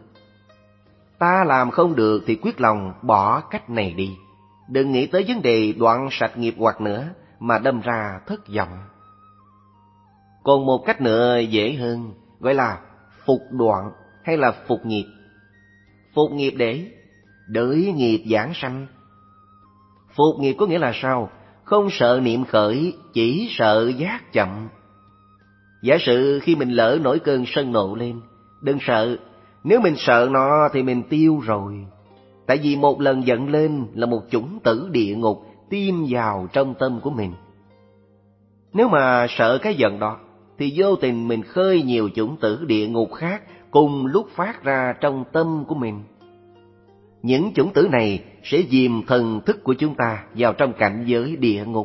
Ta làm không được thì quyết lòng bỏ cách này đi. Đừng nghĩ tới vấn đề đoạn sạch nghiệp hoặc nữa mà đâm ra thất vọng. Còn một cách nữa dễ hơn, gọi là phục đoạn hay là phục nghiệp. Phục nghiệp để đợi nghiệp giảng sanh. Phục nghiệp có nghĩa là sao? Không sợ niệm khởi, chỉ sợ giác chậm. Giả sử khi mình lỡ nổi cơn sân nộ lên, đừng sợ. Nếu mình sợ nó thì mình tiêu rồi. Tại vì một lần giận lên là một chủng tử địa ngục tiêm vào trong tâm của mình. Nếu mà sợ cái giận đó, thì vô tình mình khơi nhiều chủng tử địa ngục khác cùng lúc phát ra trong tâm của mình. Những chủng tử này sẽ dìm thần thức của chúng ta vào trong cảnh giới địa ngục.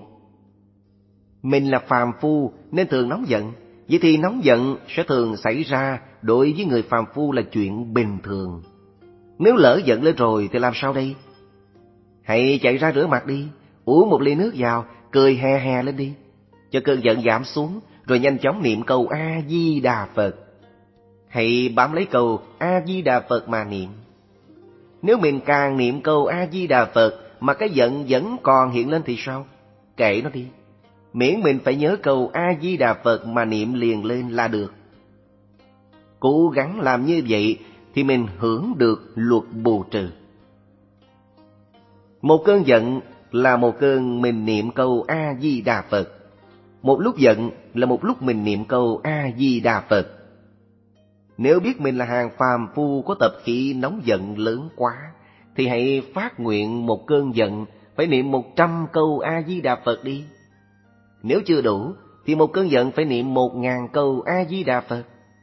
Mình là phàm phu nên thường nóng giận, vậy thì nóng giận sẽ thường xảy ra đối với người phàm phu là chuyện bình thường. Nếu lỡ giận lên rồi thì làm sao đây? Hãy chạy ra rửa mặt đi, uống một ly nước vào, cười hè hè lên đi, cho cơn giận giảm xuống, rồi nhanh chóng niệm câu A-di-đà Phật. Hãy bám lấy câu A-di-đà Phật mà niệm. Nếu mình càng niệm câu A-di-đà Phật mà cái giận vẫn còn hiện lên thì sao? Kệ nó đi. Miễn mình phải nhớ câu A-di-đà Phật mà niệm liền lên là được. Cố gắng làm như vậy thì mình hưởng được luật bù trừ. Một cơn giận là một cơn mình niệm câu A-di-đà Phật. Một lúc giận là một lúc mình niệm câu A-di-đà Phật. Nếu biết mình là hàng phàm phu có tập khí nóng giận lớn quá, thì hãy phát nguyện một cơn giận phải niệm một trăm câu A-di-đà Phật đi. Nếu chưa đủ, thì một cơn giận phải niệm một ngàn câu A-di-đà Phật.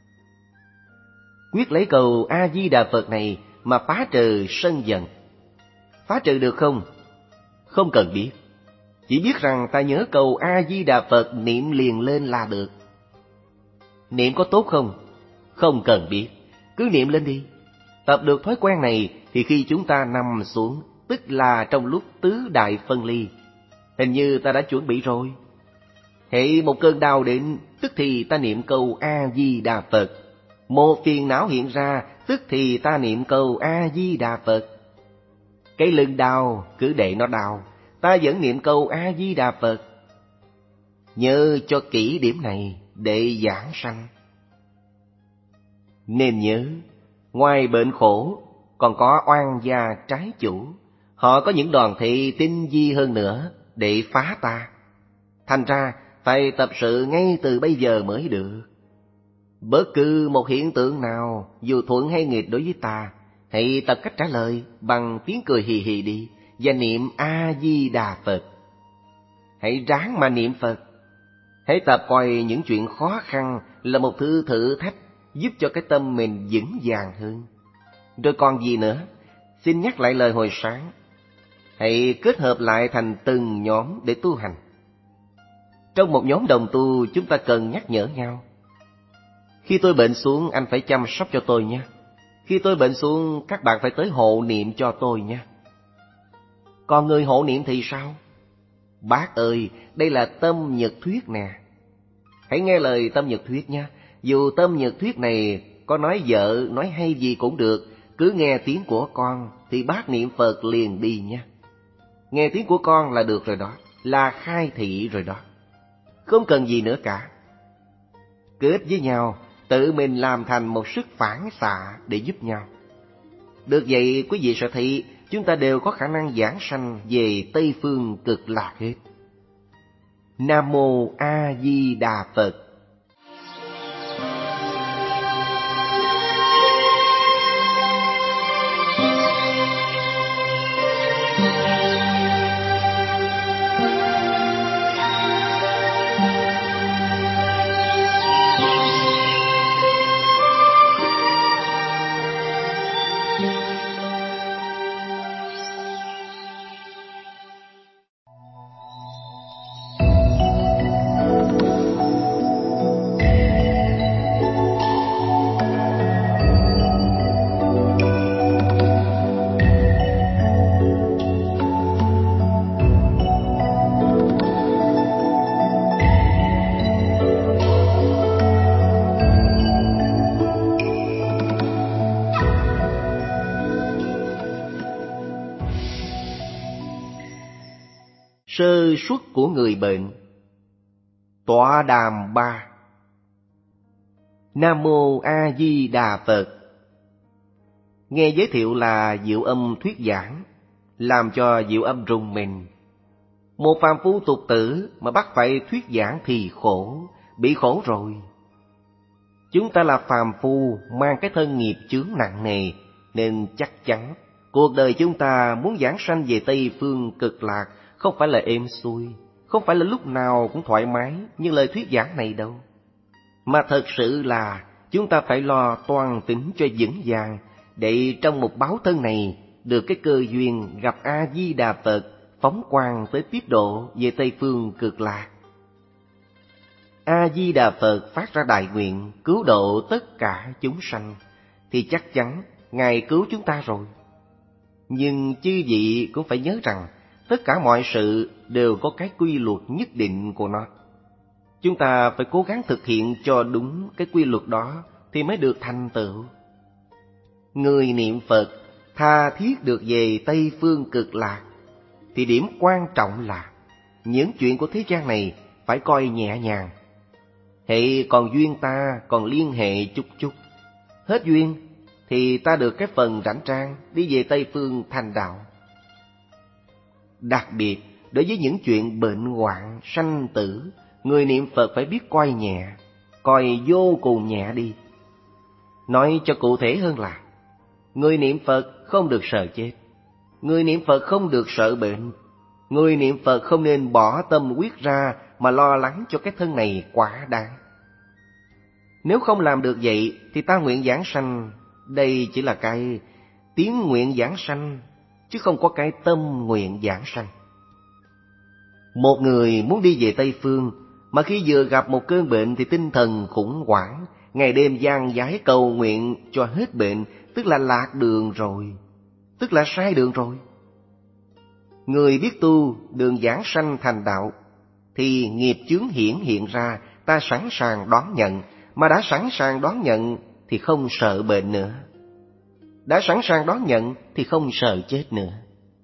Quyết lấy câu A-di-đà Phật này mà phá trừ sân giận. Phá trừ được không? Không cần biết. Chỉ biết rằng ta nhớ câu A-di-đà Phật niệm liền lên là được. Niệm có tốt không? Không cần biết. Cứ niệm lên đi. Tập được thói quen này thì khi chúng ta nằm xuống, tức là trong lúc tứ đại phân ly, hình như ta đã chuẩn bị rồi. Hễ một cơn đau đến, tức thì ta niệm câu A-di-đà Phật. Một phiền não hiện ra, tức thì ta niệm câu A-di-đà Phật. Cái lưng đau, cứ để nó đau, ta vẫn niệm câu A-di-đà Phật. Nhớ cho kỹ điểm này để giảng sanh. Nên nhớ, ngoài bệnh khổ, còn có oan gia trái chủ. Họ có những đoàn thị tinh vi hơn nữa để phá ta. Thành ra, phải tập sự ngay từ bây giờ mới được. Bất cứ một hiện tượng nào, dù thuận hay nghịch đối với ta, hãy tập cách trả lời bằng tiếng cười hì hì đi, và niệm A-di-đà Phật. Hãy ráng mà niệm Phật. Hãy tập coi những chuyện khó khăn là một thứ thử thách, giúp cho cái tâm mình vững vàng hơn. Rồi còn gì nữa? Xin nhắc lại lời hồi sáng. Hãy kết hợp lại thành từng nhóm để tu hành. Trong một nhóm đồng tu, chúng ta cần nhắc nhở nhau. Khi tôi bệnh xuống, anh phải chăm sóc cho tôi nha. Khi tôi bệnh xuống, các bạn phải tới hộ niệm cho tôi nha. Còn người hộ niệm thì sao? Bác ơi, đây là tâm nhật thuyết nè. Hãy nghe lời tâm nhật thuyết nha. Dù tâm nhật thuyết này có nói vợ, nói hay gì cũng được, cứ nghe tiếng của con thì bác niệm Phật liền đi nha. Nghe tiếng của con là được rồi đó, là khai thị rồi đó. Không cần gì nữa cả. Kết với nhau, tự mình làm thành một sức phản xạ để giúp nhau. Được vậy, quý vị sẽ thấy chúng ta đều có khả năng giảng sanh về Tây Phương Cực Lạc hết. Nam Mô A Di Đà Phật. Sơ suất của người bệnh. Tọa đàm ba. Nam Mô A Di Đà Phật. Nghe giới thiệu là Diệu Âm thuyết giảng, làm cho Diệu Âm rùng mình. Một phàm phu tục tử mà bắt phải thuyết giảng thì khổ, bị khổ rồi. Chúng ta là phàm phu mang cái thân nghiệp chướng nặng nề, nên chắc chắn cuộc đời chúng ta muốn giảng sanh về Tây Phương Cực Lạc không phải là êm xuôi, không phải là lúc nào cũng thoải mái như lời thuyết giảng này đâu. Mà thật sự là chúng ta phải lo toan tính cho vững vàng, để trong một báo thân này được cái cơ duyên gặp A-di-đà Phật, phóng quang tới tiếp độ về Tây Phương Cực Lạc. A-di-đà Phật phát ra đại nguyện cứu độ tất cả chúng sanh, thì chắc chắn Ngài cứu chúng ta rồi. Nhưng chư vị cũng phải nhớ rằng tất cả mọi sự đều có cái quy luật nhất định của nó. Chúng ta phải cố gắng thực hiện cho đúng cái quy luật đó thì mới được thành tựu. Người niệm Phật tha thiết được về Tây Phương Cực Lạc, thì điểm quan trọng là những chuyện của thế gian này phải coi nhẹ nhàng. Hệ còn duyên ta còn liên hệ chút chút, hết duyên thì ta được cái phần rảnh rang đi về Tây Phương thành đạo. Đặc biệt đối với những chuyện bệnh hoạn, sanh tử, người niệm Phật phải biết coi nhẹ, coi vô cùng nhẹ đi. Nói cho cụ thể hơn là, người niệm Phật không được sợ chết, người niệm Phật không được sợ bệnh, người niệm Phật không nên bỏ tâm huyết ra mà lo lắng cho cái thân này quá đáng. Nếu không làm được vậy thì ta nguyện giảng sanh, đây chỉ là cái tiếng nguyện giảng sanh, chứ không có cái tâm nguyện giảng sanh. Một người muốn đi về Tây Phương, mà khi vừa gặp một cơn bệnh thì tinh thần khủng hoảng, ngày đêm gian dái cầu nguyện cho hết bệnh, tức là lạc đường rồi, tức là sai đường rồi. Người biết tu đường giảng sanh thành đạo, thì nghiệp chướng hiển hiện ra, ta sẵn sàng đón nhận, mà đã sẵn sàng đón nhận thì không sợ bệnh nữa. Đã sẵn sàng đón nhận thì không sợ chết nữa.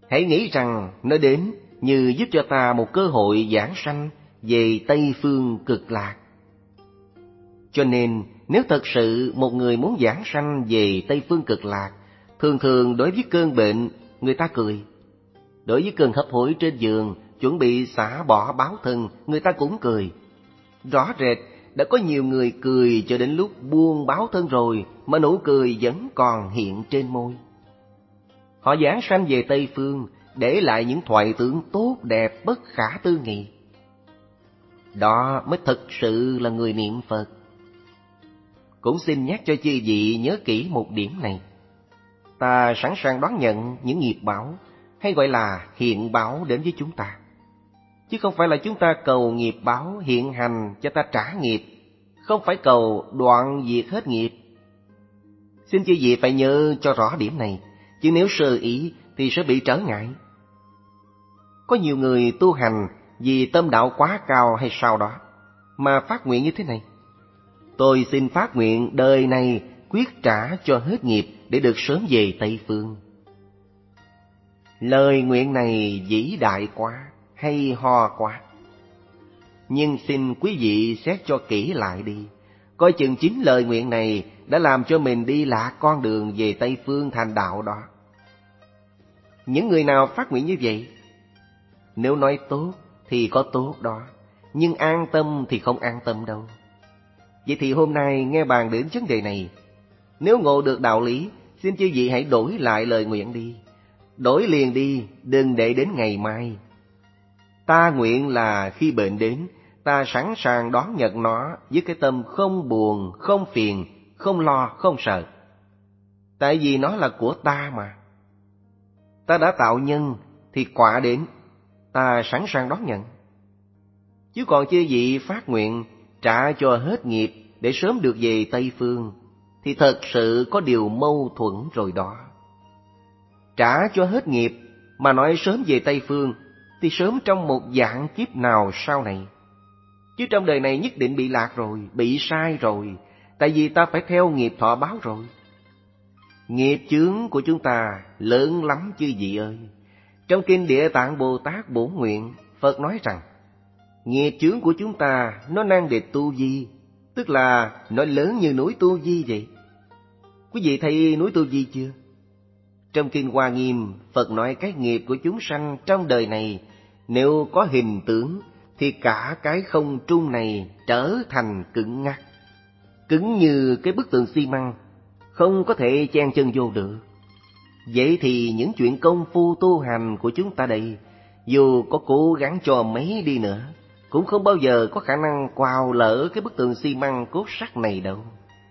Hãy nghĩ rằng nó đến như giúp cho ta một cơ hội giảng sanh về Tây Phương Cực Lạc. Cho nên, nếu thật sự một người muốn giảng sanh về Tây Phương Cực Lạc, thường thường đối với cơn bệnh, người ta cười. Đối với cơn hấp hối trên giường, chuẩn bị xả bỏ báo thân, người ta cũng cười. Rõ rệt, đã có nhiều người cười cho đến lúc buông báo thân rồi, mà nụ cười vẫn còn hiện trên môi. Họ giảng sanh về Tây Phương, để lại những thoại tưởng tốt đẹp bất khả tư nghị. Đó mới thực sự là người niệm Phật. Cũng xin nhắc cho chư vị nhớ kỹ một điểm này. Ta sẵn sàng đón nhận những nghiệp báo, hay gọi là hiện báo đến với chúng ta. Chứ không phải là chúng ta cầu nghiệp báo hiện hành cho ta trả nghiệp, không phải cầu đoạn diệt hết nghiệp. Xin chư vị phải nhớ cho rõ điểm này, chứ nếu sơ ý thì sẽ bị trở ngại. Có nhiều người tu hành vì tâm đạo quá cao hay sao đó, mà phát nguyện như thế này: tôi xin phát nguyện đời này quyết trả cho hết nghiệp để được sớm về Tây Phương. Lời nguyện này vĩ đại quá, hay ho quá. Nhưng xin quý vị xét cho kỹ lại đi, coi chừng chính lời nguyện này đã làm cho mình đi lạc con đường về Tây Phương thành đạo đó. Những người nào phát nguyện như vậy? Nếu nói tốt thì có tốt đó, nhưng an tâm thì không an tâm đâu. Vậy thì hôm nay nghe bàn đến vấn đề này, nếu ngộ được đạo lý, xin chư vị hãy đổi lại lời nguyện đi. Đổi liền đi, đừng để đến ngày mai. Ta nguyện là khi bệnh đến, ta sẵn sàng đón nhận nó với cái tâm không buồn, không phiền, không lo, không sợ. Tại vì nó là của ta mà. Ta đã tạo nhân thì quả đến, ta sẵn sàng đón nhận. Chứ còn chư vị phát nguyện trả cho hết nghiệp để sớm được về Tây Phương, thì thật sự có điều mâu thuẫn rồi đó. Trả cho hết nghiệp mà nói sớm về Tây Phương, thì sớm trong một dạng kiếp nào sau này. Chứ trong đời này nhất định bị lạc rồi, bị sai rồi, tại vì ta phải theo nghiệp thọ báo rồi. Nghiệp chướng của chúng ta lớn lắm chư vị ơi. Trong kinh Địa Tạng Bồ Tát Bổn Nguyện, Phật nói rằng nghiệp chướng của chúng ta nó nan địch tu di, tức là nó lớn như núi Tu Di vậy. Quý vị thấy núi Tu Di chưa? Trong kinh Hoa Nghiêm, Phật nói cái nghiệp của chúng sanh trong đời này, nếu có hình tướng thì cả cái không trung này trở thành cứng ngắc, cứng như cái bức tường xi măng, không có thể chen chân vô được. Vậy thì những chuyện công phu tu hành của chúng ta đây, dù có cố gắng cho mấy đi nữa, cũng không bao giờ có khả năng quào lỡ cái bức tường xi măng cốt sắt này đâu.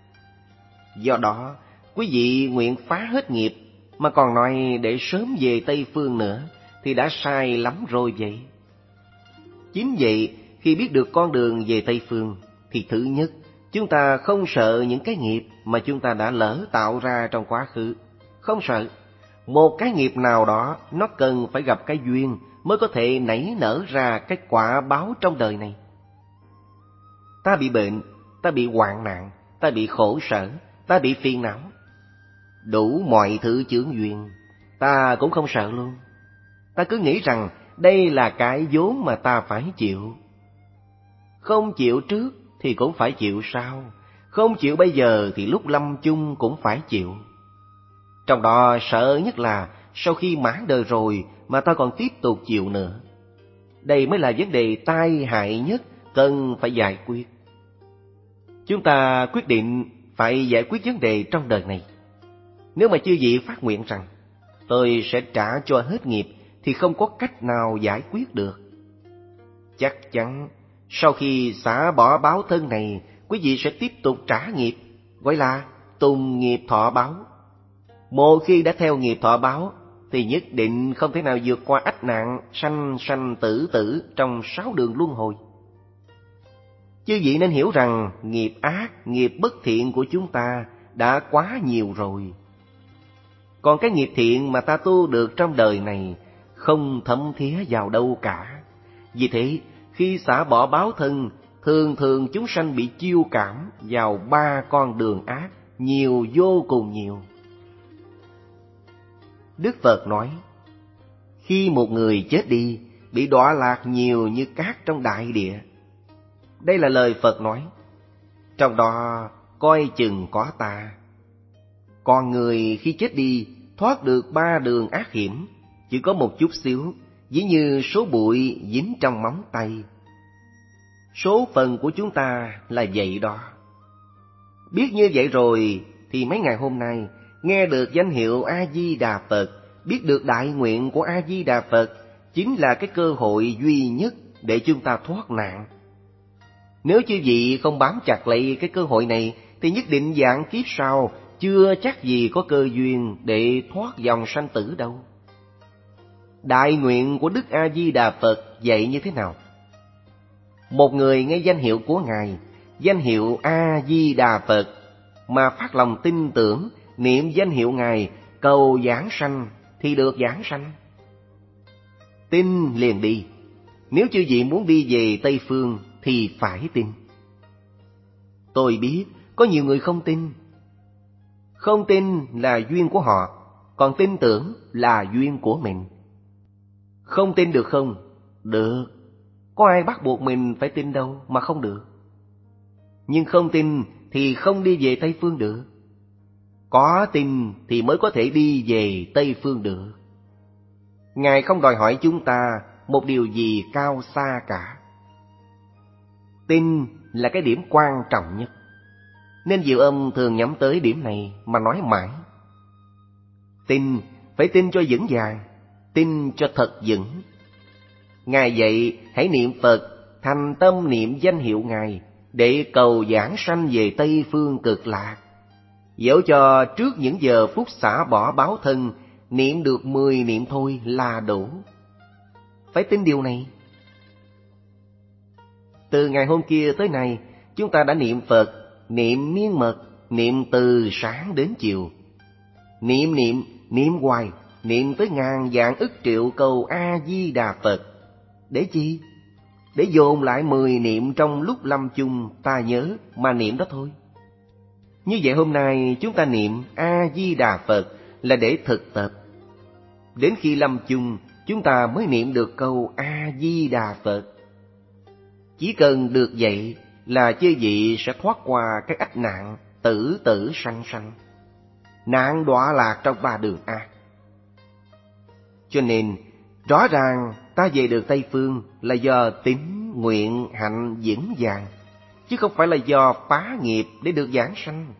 Do đó, quý vị nguyện phá hết nghiệp mà còn nói để sớm về Tây Phương nữa, thì đã sai lắm rồi vậy. Chính vậy, khi biết được con đường về Tây Phương, thì thứ nhất, chúng ta không sợ những cái nghiệp mà chúng ta đã lỡ tạo ra trong quá khứ. Không sợ. Một cái nghiệp nào đó, nó cần phải gặp cái duyên mới có thể nảy nở ra cái quả báo trong đời này. Ta bị bệnh, ta bị hoạn nạn, ta bị khổ sở, ta bị phiền não. Đủ mọi thứ chướng duyên, ta cũng không sợ luôn. Ta cứ nghĩ rằng đây là cái vốn mà ta phải chịu. Không chịu trước thì cũng phải chịu sau, không chịu bây giờ thì lúc lâm chung cũng phải chịu. Trong đó sợ nhất là sau khi mãn đời rồi mà ta còn tiếp tục chịu nữa. Đây mới là vấn đề tai hại nhất cần phải giải quyết. Chúng ta quyết định phải giải quyết vấn đề trong đời này. Nếu mà chư vị phát nguyện rằng tôi sẽ trả cho hết nghiệp, thì không có cách nào giải quyết được. Chắc chắn sau khi xả bỏ báo thân này, quý vị sẽ tiếp tục trả nghiệp, gọi là tùng nghiệp thọ báo. Một khi đã theo nghiệp thọ báo, thì nhất định không thể nào vượt qua ách nạn sanh sanh tử tử trong sáu đường luân hồi. Chư vị nên hiểu rằng nghiệp ác, nghiệp bất thiện của chúng ta đã quá nhiều rồi. Còn cái nghiệp thiện mà ta tu được trong đời này không thấm thía vào đâu cả. Vì thế, khi xả bỏ báo thân, thường thường chúng sanh bị chiêu cảm vào ba con đường ác, nhiều vô cùng nhiều. Đức Phật nói, Khi một người chết đi, bị đọa lạc nhiều như cát trong đại địa. Đây là lời Phật nói. Trong đó coi chừng có ta. Còn người khi chết đi thoát được ba đường ác hiểm, chỉ có một chút xíu, ví như số bụi dính trong móng tay. Số phận của chúng ta là vậy đó. Biết như vậy rồi thì mấy ngày hôm nay nghe được danh hiệu A-di-đà Phật, biết được đại nguyện của A-di-đà Phật chính là cái cơ hội duy nhất để chúng ta thoát nạn. Nếu chư vị không bám chặt lấy cái cơ hội này thì nhất định vạn kiếp sau chưa chắc gì có cơ duyên để thoát dòng sanh tử đâu. Đại nguyện của Đức A-di-đà Phật dạy như thế nào? Một người nghe danh hiệu của Ngài, danh hiệu A-di-đà Phật, mà phát lòng tin tưởng, niệm danh hiệu Ngài, cầu giảng sanh thì được giảng sanh. Tin liền đi. Nếu chư vị muốn đi về Tây Phương thì phải tin. Tôi biết có nhiều người không tin. Không tin là duyên của họ, còn tin tưởng là duyên của mình. Không tin được không? Được. Có ai bắt buộc mình phải tin đâu mà không được. Nhưng không tin thì không đi về Tây Phương được. Có tin thì mới có thể đi về Tây Phương được. Ngài không đòi hỏi chúng ta một điều gì cao xa cả. Tin là cái điểm quan trọng nhất, nên Diệu Âm thường nhắm tới điểm này mà nói mãi. Tin, phải tin cho vững vàng, tin cho thật vững. Ngài dạy hãy niệm Phật, thành tâm niệm danh hiệu Ngài để cầu giảng sanh về Tây Phương Cực Lạc. Dẫu cho trước những giờ phút xả bỏ báo thân, niệm được mười niệm thôi là đủ. Phải tin điều này. Từ ngày hôm kia tới nay, chúng ta đã niệm Phật, niệm miên mật, niệm từ sáng đến chiều. Niệm niệm, niệm hoài, niệm tới ngàn vạn ức triệu câu A-di-đà Phật. Để chi? Để dồn lại mười niệm trong lúc lâm chung ta nhớ mà niệm đó thôi. Như vậy hôm nay chúng ta niệm A-di-đà Phật là để thực tập. Đến khi lâm chung chúng ta mới niệm được câu A-di-đà Phật. Chỉ cần được vậy là chư vị sẽ thoát qua cái ách nạn tử tử sanh sanh, nạn đọa lạc trong ba đường ác. Cho nên rõ ràng ta về được Tây Phương là do tín nguyện hạnh vững vàng, chứ không phải là do phá nghiệp để được giảng sanh.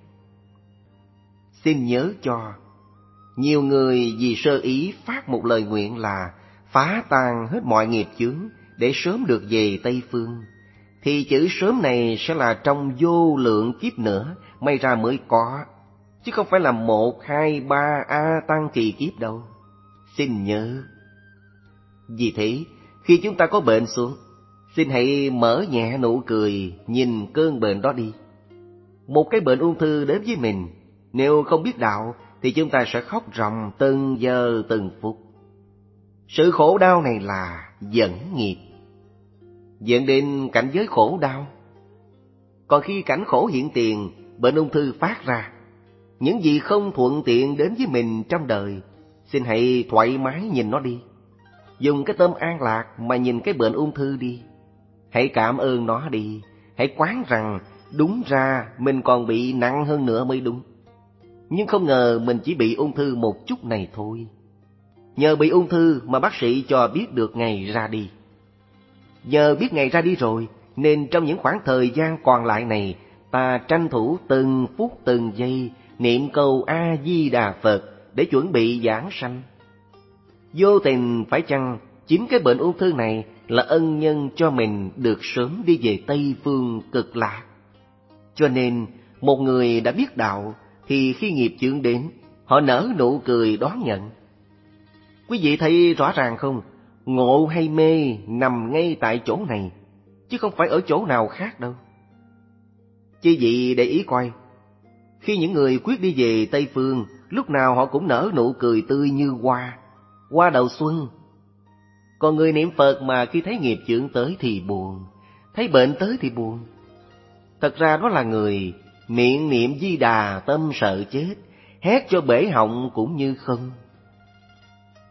Xin nhớ cho, nhiều người vì sơ ý phát một lời nguyện là phá tan hết mọi nghiệp chướng để sớm được về Tây Phương, thì chữ sớm này sẽ là trong vô lượng kiếp nữa may ra mới có, chứ không phải là một, hai, ba A tăng kỳ kiếp đâu. Xin nhớ. Vì thế, khi chúng ta có bệnh xuống, xin hãy mở nhẹ nụ cười, nhìn cơn bệnh đó đi. Một cái bệnh ung thư đến với mình, nếu không biết đạo thì chúng ta sẽ khóc ròng từng giờ từng phút. Sự khổ đau này là dẫn nghiệp, dẫn đến cảnh giới khổ đau. Còn khi cảnh khổ hiện tiền, bệnh ung thư phát ra, những gì không thuận tiện đến với mình trong đời, xin hãy thoải mái nhìn nó đi. Dùng cái tâm an lạc mà nhìn cái bệnh ung thư đi. Hãy cảm ơn nó đi. Hãy quán rằng đúng ra mình còn bị nặng hơn nữa mới đúng. Nhưng không ngờ mình chỉ bị ung thư một chút này thôi. Nhờ bị ung thư mà bác sĩ cho biết được ngày ra đi. Nhờ biết ngày ra đi rồi, nên trong những khoảng thời gian còn lại này, ta tranh thủ từng phút từng giây niệm câu A-di-đà Phật để chuẩn bị giảng sanh. Vô tình phải chăng chính cái bệnh ung thư này là ân nhân cho mình được sớm đi về Tây Phương Cực Lạc. Cho nên một người đã biết đạo thì khi nghiệp chướng đến, họ nở nụ cười đón nhận. Quý vị thấy rõ ràng không? Ngộ hay mê nằm ngay tại chỗ này, chứ không phải ở chỗ nào khác đâu. Chứ vị để ý coi, khi những người quyết đi về Tây Phương, lúc nào họ cũng nở nụ cười tươi như hoa, hoa đầu xuân. Còn người niệm Phật mà khi thấy nghiệp chướng tới thì buồn, thấy bệnh tới thì buồn. Thật ra đó là người miệng niệm Di Đà tâm sợ chết, hét cho bể họng cũng như không.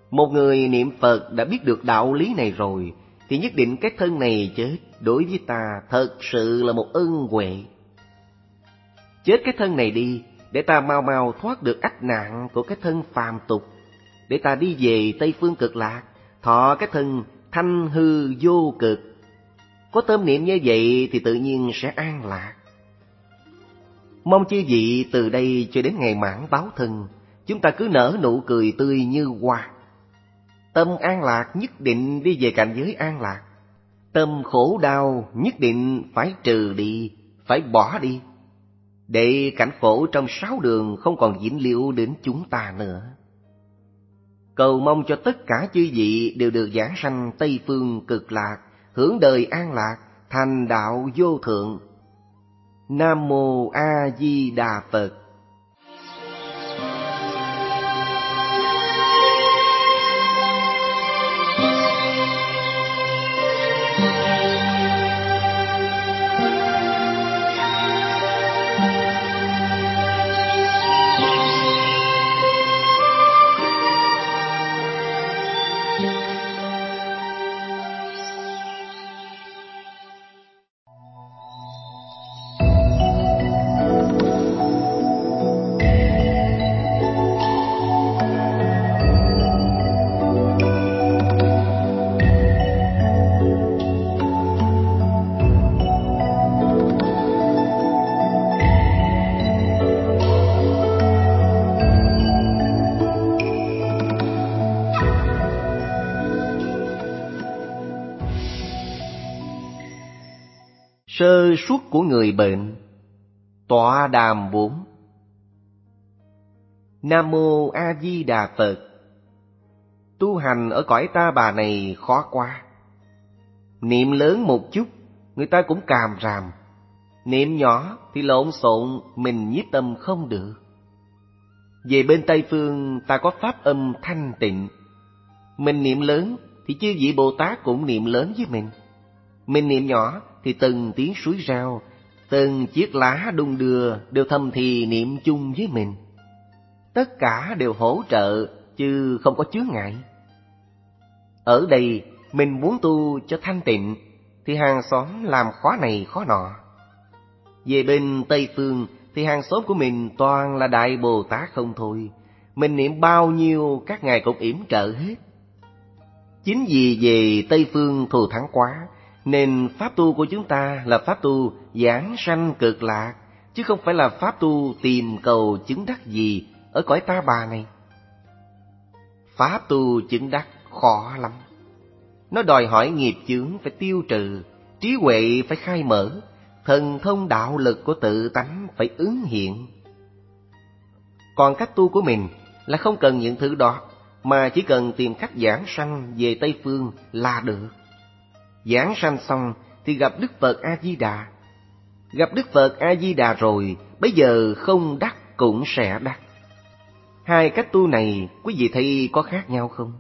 Một người niệm Phật đã biết được đạo lý này rồi, thì nhất định cái thân này chết đối với ta thật sự là một ân huệ. Chết cái thân này đi, để ta mau mau thoát được ách nạn của cái thân phàm tục, để ta đi về Tây Phương Cực Lạc, thọ cái thân thanh hư vô cực. Có tâm niệm như vậy thì tự nhiên sẽ an lạc. Mong chư vị từ đây cho đến ngày mãn báo thân, chúng ta cứ nở nụ cười tươi như hoa. Tâm an lạc nhất định đi về cảnh giới an lạc. Tâm khổ đau nhất định phải trừ đi, phải bỏ đi, để cảnh khổ trong sáu đường không còn dính líu đến chúng ta nữa. Cầu mong cho tất cả chư vị đều được giảng sanh Tây Phương Cực Lạc, hưởng đời an lạc, thành đạo vô thượng. Nam Mô A Di Đà Phật. Sơ suất của người bệnh. Tọa đàm bốn. Nam Mô A Di Đà Phật. Tu hành ở cõi ta bà này khó quá. Niệm lớn một chút, người ta cũng càm ràm. Niệm nhỏ thì lộn xộn, mình nhiếp tâm không được. Về bên Tây Phương ta có pháp âm thanh tịnh. Mình niệm lớn thì chư vị Bồ Tát cũng niệm lớn với mình. Mình niệm nhỏ thì từng tiếng suối rao, từng chiếc lá đung đưa đều thầm thì niệm chung với mình. Tất cả đều hỗ trợ chứ không có chướng ngại. Ở đây mình muốn tu cho thanh tịnh thì hàng xóm làm khó này khó nọ. Về bên Tây Phương thì hàng xóm của mình toàn là Đại Bồ Tát không thôi. Mình niệm bao nhiêu các ngài cũng yểm trợ hết. Chính vì về Tây Phương thù thắng quá, nên pháp tu của chúng ta là pháp tu giảng sanh cực lạc, chứ không phải là pháp tu tìm cầu chứng đắc gì ở cõi ta bà này. Pháp tu chứng đắc khó lắm. Nó đòi hỏi nghiệp chướng phải tiêu trừ, trí huệ phải khai mở, thần thông đạo lực của tự tánh phải ứng hiện. Còn cách tu của mình là không cần những thứ đó, mà chỉ cần tìm cách giảng sanh về Tây Phương là được. Giảng sanh xong thì gặp Đức Phật A-di-đà. Gặp Đức Phật A-di-đà rồi, bây giờ không đắc cũng sẽ đắc. Hai cách tu này quý vị thấy có khác nhau không?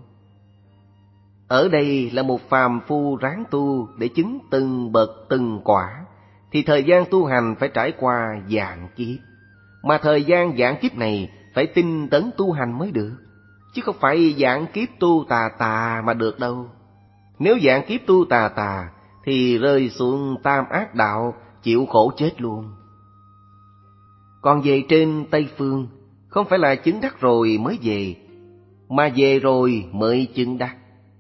Ở đây là một phàm phu ráng tu để chứng từng bậc từng quả, thì thời gian tu hành phải trải qua vạn kiếp. Mà thời gian vạn kiếp này phải tinh tấn tu hành mới được, chứ không phải vạn kiếp tu tà tà mà được đâu. Nếu vạn kiếp tu tà tà thì rơi xuống tam ác đạo, chịu khổ chết luôn. Còn về trên Tây Phương, không phải là chứng đắc rồi mới về, mà về rồi mới chứng đắc.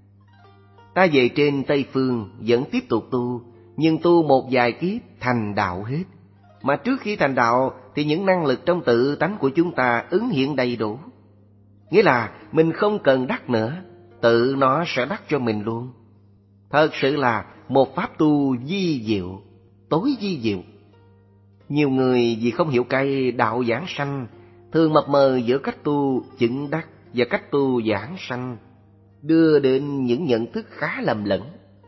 Ta về trên Tây Phương vẫn tiếp tục tu, nhưng tu một vài kiếp thành đạo hết. Mà trước khi thành đạo thì những năng lực trong tự tánh của chúng ta ứng hiện đầy đủ. Nghĩa là mình không cần đắc nữa, tự nó sẽ đắc cho mình luôn. Thật sự là một pháp tu vi diệu, tối vi diệu. Nhiều người vì không hiểu cái đạo giảng sanh, thường mập mờ giữa cách tu chứng đắc và cách tu giảng sanh, đưa đến những nhận thức khá lầm lẫn.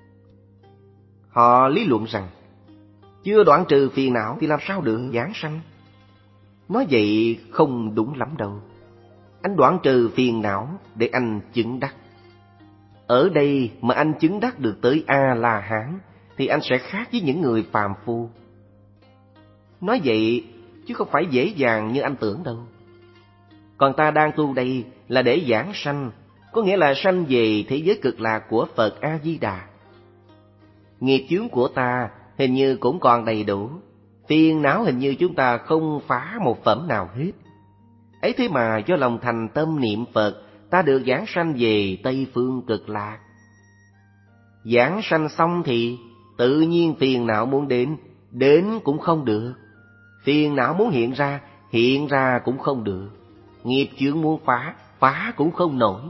Họ lý luận rằng chưa đoạn trừ phiền não thì làm sao được giảng sanh. Nói vậy không đúng lắm đâu. Anh đoạn trừ phiền não để anh chứng đắc. Ở đây mà anh chứng đắc được tới A-la-hán thì anh sẽ khác với những người phàm phu. Nói vậy chứ không phải dễ dàng như anh tưởng đâu. Còn ta đang tu đây là để giảng sanh, có nghĩa là sanh về thế giới cực lạc của Phật A-di-đà. Nghiệp chướng của ta hình như cũng còn đầy đủ, phiền não hình như chúng ta không phá một phẩm nào hết. Ấy thế mà do lòng thành tâm niệm Phật, ta được giảng sanh về Tây Phương Cực Lạc. Giảng sanh xong thì tự nhiên phiền não muốn đến, đến cũng không được. Phiền não muốn hiện ra, hiện ra cũng không được. Nghiệp chướng muốn phá, phá cũng không nổi.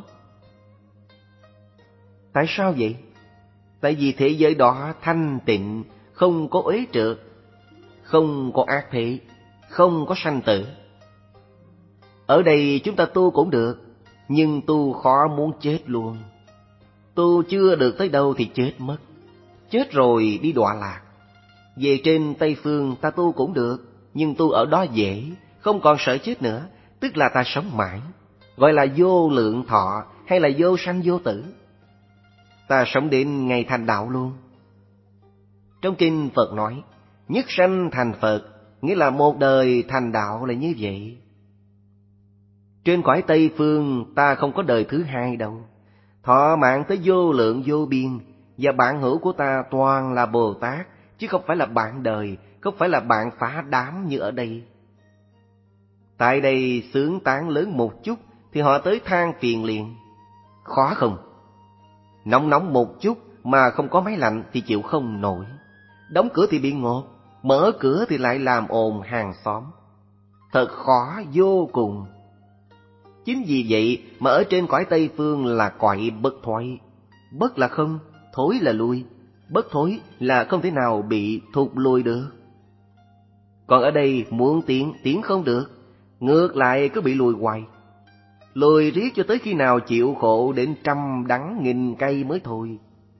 Tại sao vậy? Tại vì thế giới đó thanh tịnh, không có uế trượt, không có ác thế, không có sanh tử. Ở đây chúng ta tu cũng được, nhưng tu khó muốn chết luôn. Tu chưa được tới đâu thì chết mất. Chết rồi đi đọa lạc. Về trên Tây Phương ta tu cũng được, nhưng tu ở đó dễ, không còn sợ chết nữa, tức là ta sống mãi, gọi là vô lượng thọ hay là vô sanh vô tử. Ta sống đến ngày thành đạo luôn. Trong kinh Phật nói, nhất sanh thành Phật, nghĩa là một đời thành đạo là như vậy. Trên cõi Tây Phương ta không có đời thứ hai đâu. Thọ mạng tới vô lượng vô biên, và bạn hữu của ta toàn là Bồ Tát, chứ không phải là bạn đời, không phải là bạn phá đám như ở đây. Tại đây xướng tán lớn một chút thì họ tới than phiền liền. Khó không? Nóng nóng một chút mà không có máy lạnh thì chịu không nổi. Đóng cửa thì bị ngột, mở cửa thì lại làm ồn hàng xóm. Thật khó vô cùng. Chính vì vậy mà ở trên cõi Tây Phương là cõi bất thoái. Bất là không, thối là lui. Bất thối là không thể nào bị thụt lùi được. Còn ở đây muốn tiến, tiến không được, ngược lại cứ bị lùi hoài. Lùi riết cho tới khi nào chịu khổ đến trăm đắng nghìn cay mới thôi.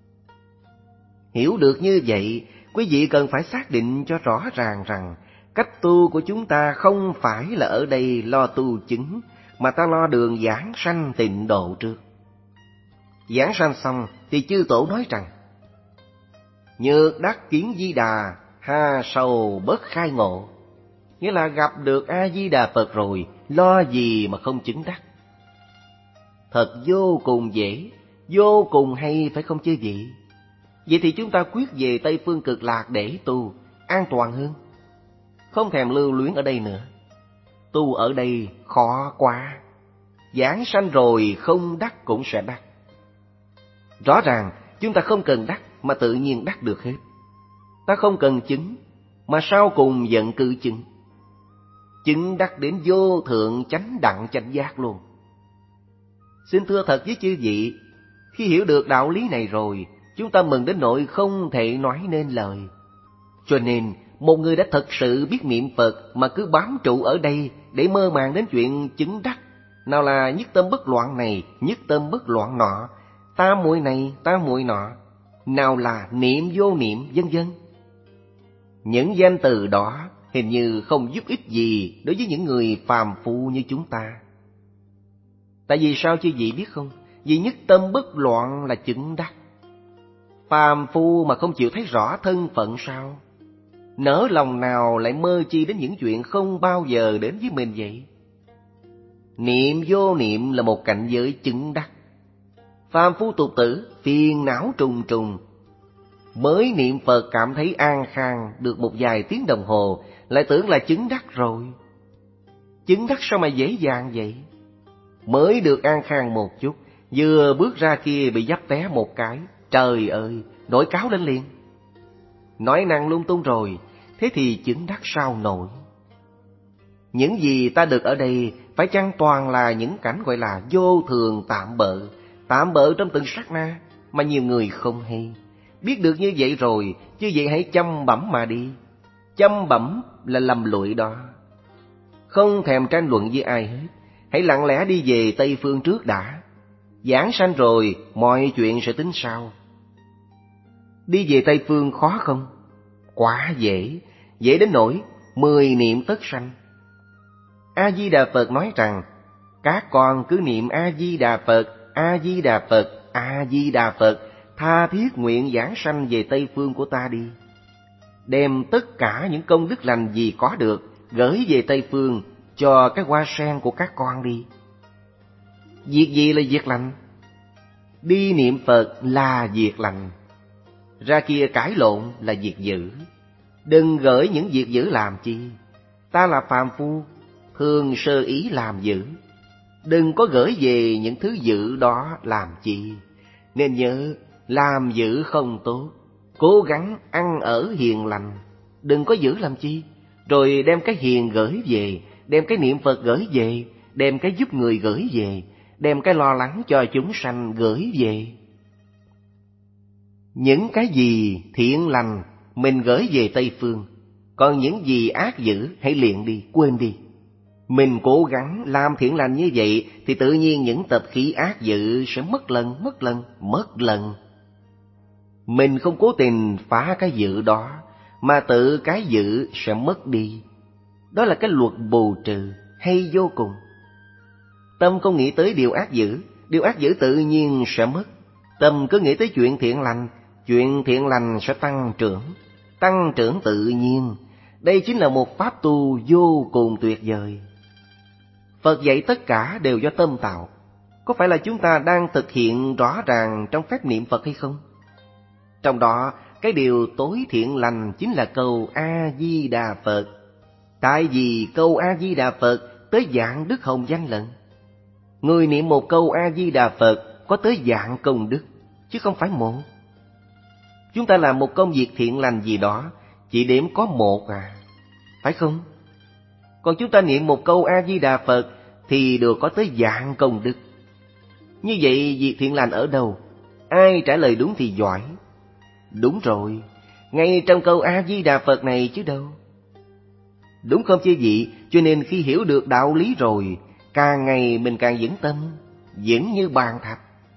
Hiểu được như vậy, quý vị cần phải xác định cho rõ ràng rằng cách tu của chúng ta không phải là ở đây lo tu chứng, mà ta lo đường giảng sanh tịnh độ trước. Giảng sanh xong thì chư tổ nói rằng, nhược đắc kiến Di Đà, ha sầu bất khai ngộ. Nghĩa là gặp được A-di-đà Phật rồi, lo gì mà không chứng đắc. Thật vô cùng dễ, vô cùng hay phải không chư vị? Vậy thì chúng ta quyết về Tây Phương Cực Lạc để tu, an toàn hơn. Không thèm lưu luyến ở đây nữa. Tu ở đây khó quá. Giảng sanh rồi không đắc cũng sẽ đắc. Rõ ràng chúng ta không cần đắc mà tự nhiên đắc được hết. Ta không cần chứng mà sau cùng giận cư chứng. Chứng đắc đến vô thượng chánh đẳng chánh giác luôn. Xin thưa thật với chư vị, khi hiểu được đạo lý này rồi, chúng ta mừng đến nỗi không thể nói nên lời. Cho nên, một người đã thật sự biết niệm Phật mà cứ bám trụ ở đây để mơ màng đến chuyện chứng đắc. Nào là nhất tâm bất loạn này, nhất tâm bất loạn nọ, ta muội này, ta muội nọ, nào là niệm vô niệm, vân vân. Những danh từ đó hình như không giúp ích gì đối với những người phàm phu như chúng ta. Tại vì sao chứ vị biết không? Vì nhất tâm bất loạn là chứng đắc. Phàm phu mà không chịu thấy rõ thân phận sao? Nỡ lòng nào lại mơ chi đến những chuyện không bao giờ đến với mình vậy? Niệm vô niệm là một cảnh giới chứng đắc. Phàm phu tục tử, phiền não trùng trùng. Mới niệm Phật cảm thấy an khang được một vài tiếng đồng hồ, lại tưởng là chứng đắc rồi. Chứng đắc sao mà dễ dàng vậy? Mới được an khang một chút, vừa bước ra kia bị dấp té một cái, trời ơi, nổi cáo lên liền. Nói năng lung tung rồi, thế thì chứng đắc sao nổi? Những gì ta được ở đây phải chăng toàn là những cảnh gọi là vô thường tạm bợ, tạm bợ trong từng sát na mà nhiều người không hay. Biết được như vậy rồi, chứ vậy hãy chăm bẩm mà đi. Chăm bẩm là lầm lụi đó. Không thèm tranh luận với ai hết, hãy lặng lẽ đi về Tây Phương trước đã. Giảng sanh rồi, mọi chuyện sẽ tính sau. Đi về Tây Phương khó không? Quá dễ, dễ đến nỗi mười niệm tất sanh. A-di-đà Phật nói rằng, các con cứ niệm A-di-đà Phật, A-di-đà Phật, A-di-đà Phật, tha thiết nguyện giảng sanh về Tây Phương của ta đi. Đem tất cả những công đức lành gì có được, gửi về Tây Phương cho cái hoa sen của các con đi. Việc gì là việc lành? Đi niệm Phật là việc lành, ra kia cãi lộn là việc dữ. Đừng gửi những việc dữ làm chi. Ta là phàm phu, thường sơ ý làm dữ. Đừng có gửi về những thứ dữ đó làm chi. Nên nhớ, làm dữ không tốt. Cố gắng ăn ở hiền lành. Đừng có giữ làm chi. Rồi đem cái hiền gửi về, đem cái niệm Phật gửi về, đem cái giúp người gửi về, đem cái lo lắng cho chúng sanh gửi về. Những cái gì thiện lành mình gửi về Tây Phương. Còn những gì ác dữ hãy luyện đi, quên đi. Mình cố gắng làm thiện lành như vậy thì tự nhiên những tập khí ác dữ sẽ mất lần, mất lần, mất lần. Mình không cố tình phá cái dữ đó, mà tự cái dữ sẽ mất đi. Đó là cái luật bù trừ hay vô cùng. Tâm không nghĩ tới điều ác dữ, điều ác dữ tự nhiên sẽ mất. Tâm cứ nghĩ tới chuyện thiện lành, chuyện thiện lành sẽ tăng trưởng, tăng trưởng tự nhiên. Đây chính là một pháp tu vô cùng tuyệt vời. Phật dạy tất cả đều do tâm tạo. Có phải là chúng ta đang thực hiện rõ ràng trong phép niệm Phật hay không? Trong đó, cái điều tối thiện lành chính là câu A-di-đà Phật. Tại vì câu A-di-đà Phật tới vạn đức hồng danh lận. Người niệm một câu A-di-đà Phật có tới vạn công đức, chứ không phải một. Chúng ta làm một công việc thiện lành gì đó, chỉ đếm có một à, phải không? Còn chúng ta niệm một câu A-di-đà Phật thì được có tới vạn công đức. Như vậy việc thiện lành ở đâu? Ai trả lời đúng thì giỏi. Đúng rồi, ngay trong câu A-di-đà Phật này chứ đâu. Đúng không chư vị? Cho nên khi hiểu được đạo lý rồi, càng ngày mình càng vững tâm, vững như bàn thạch.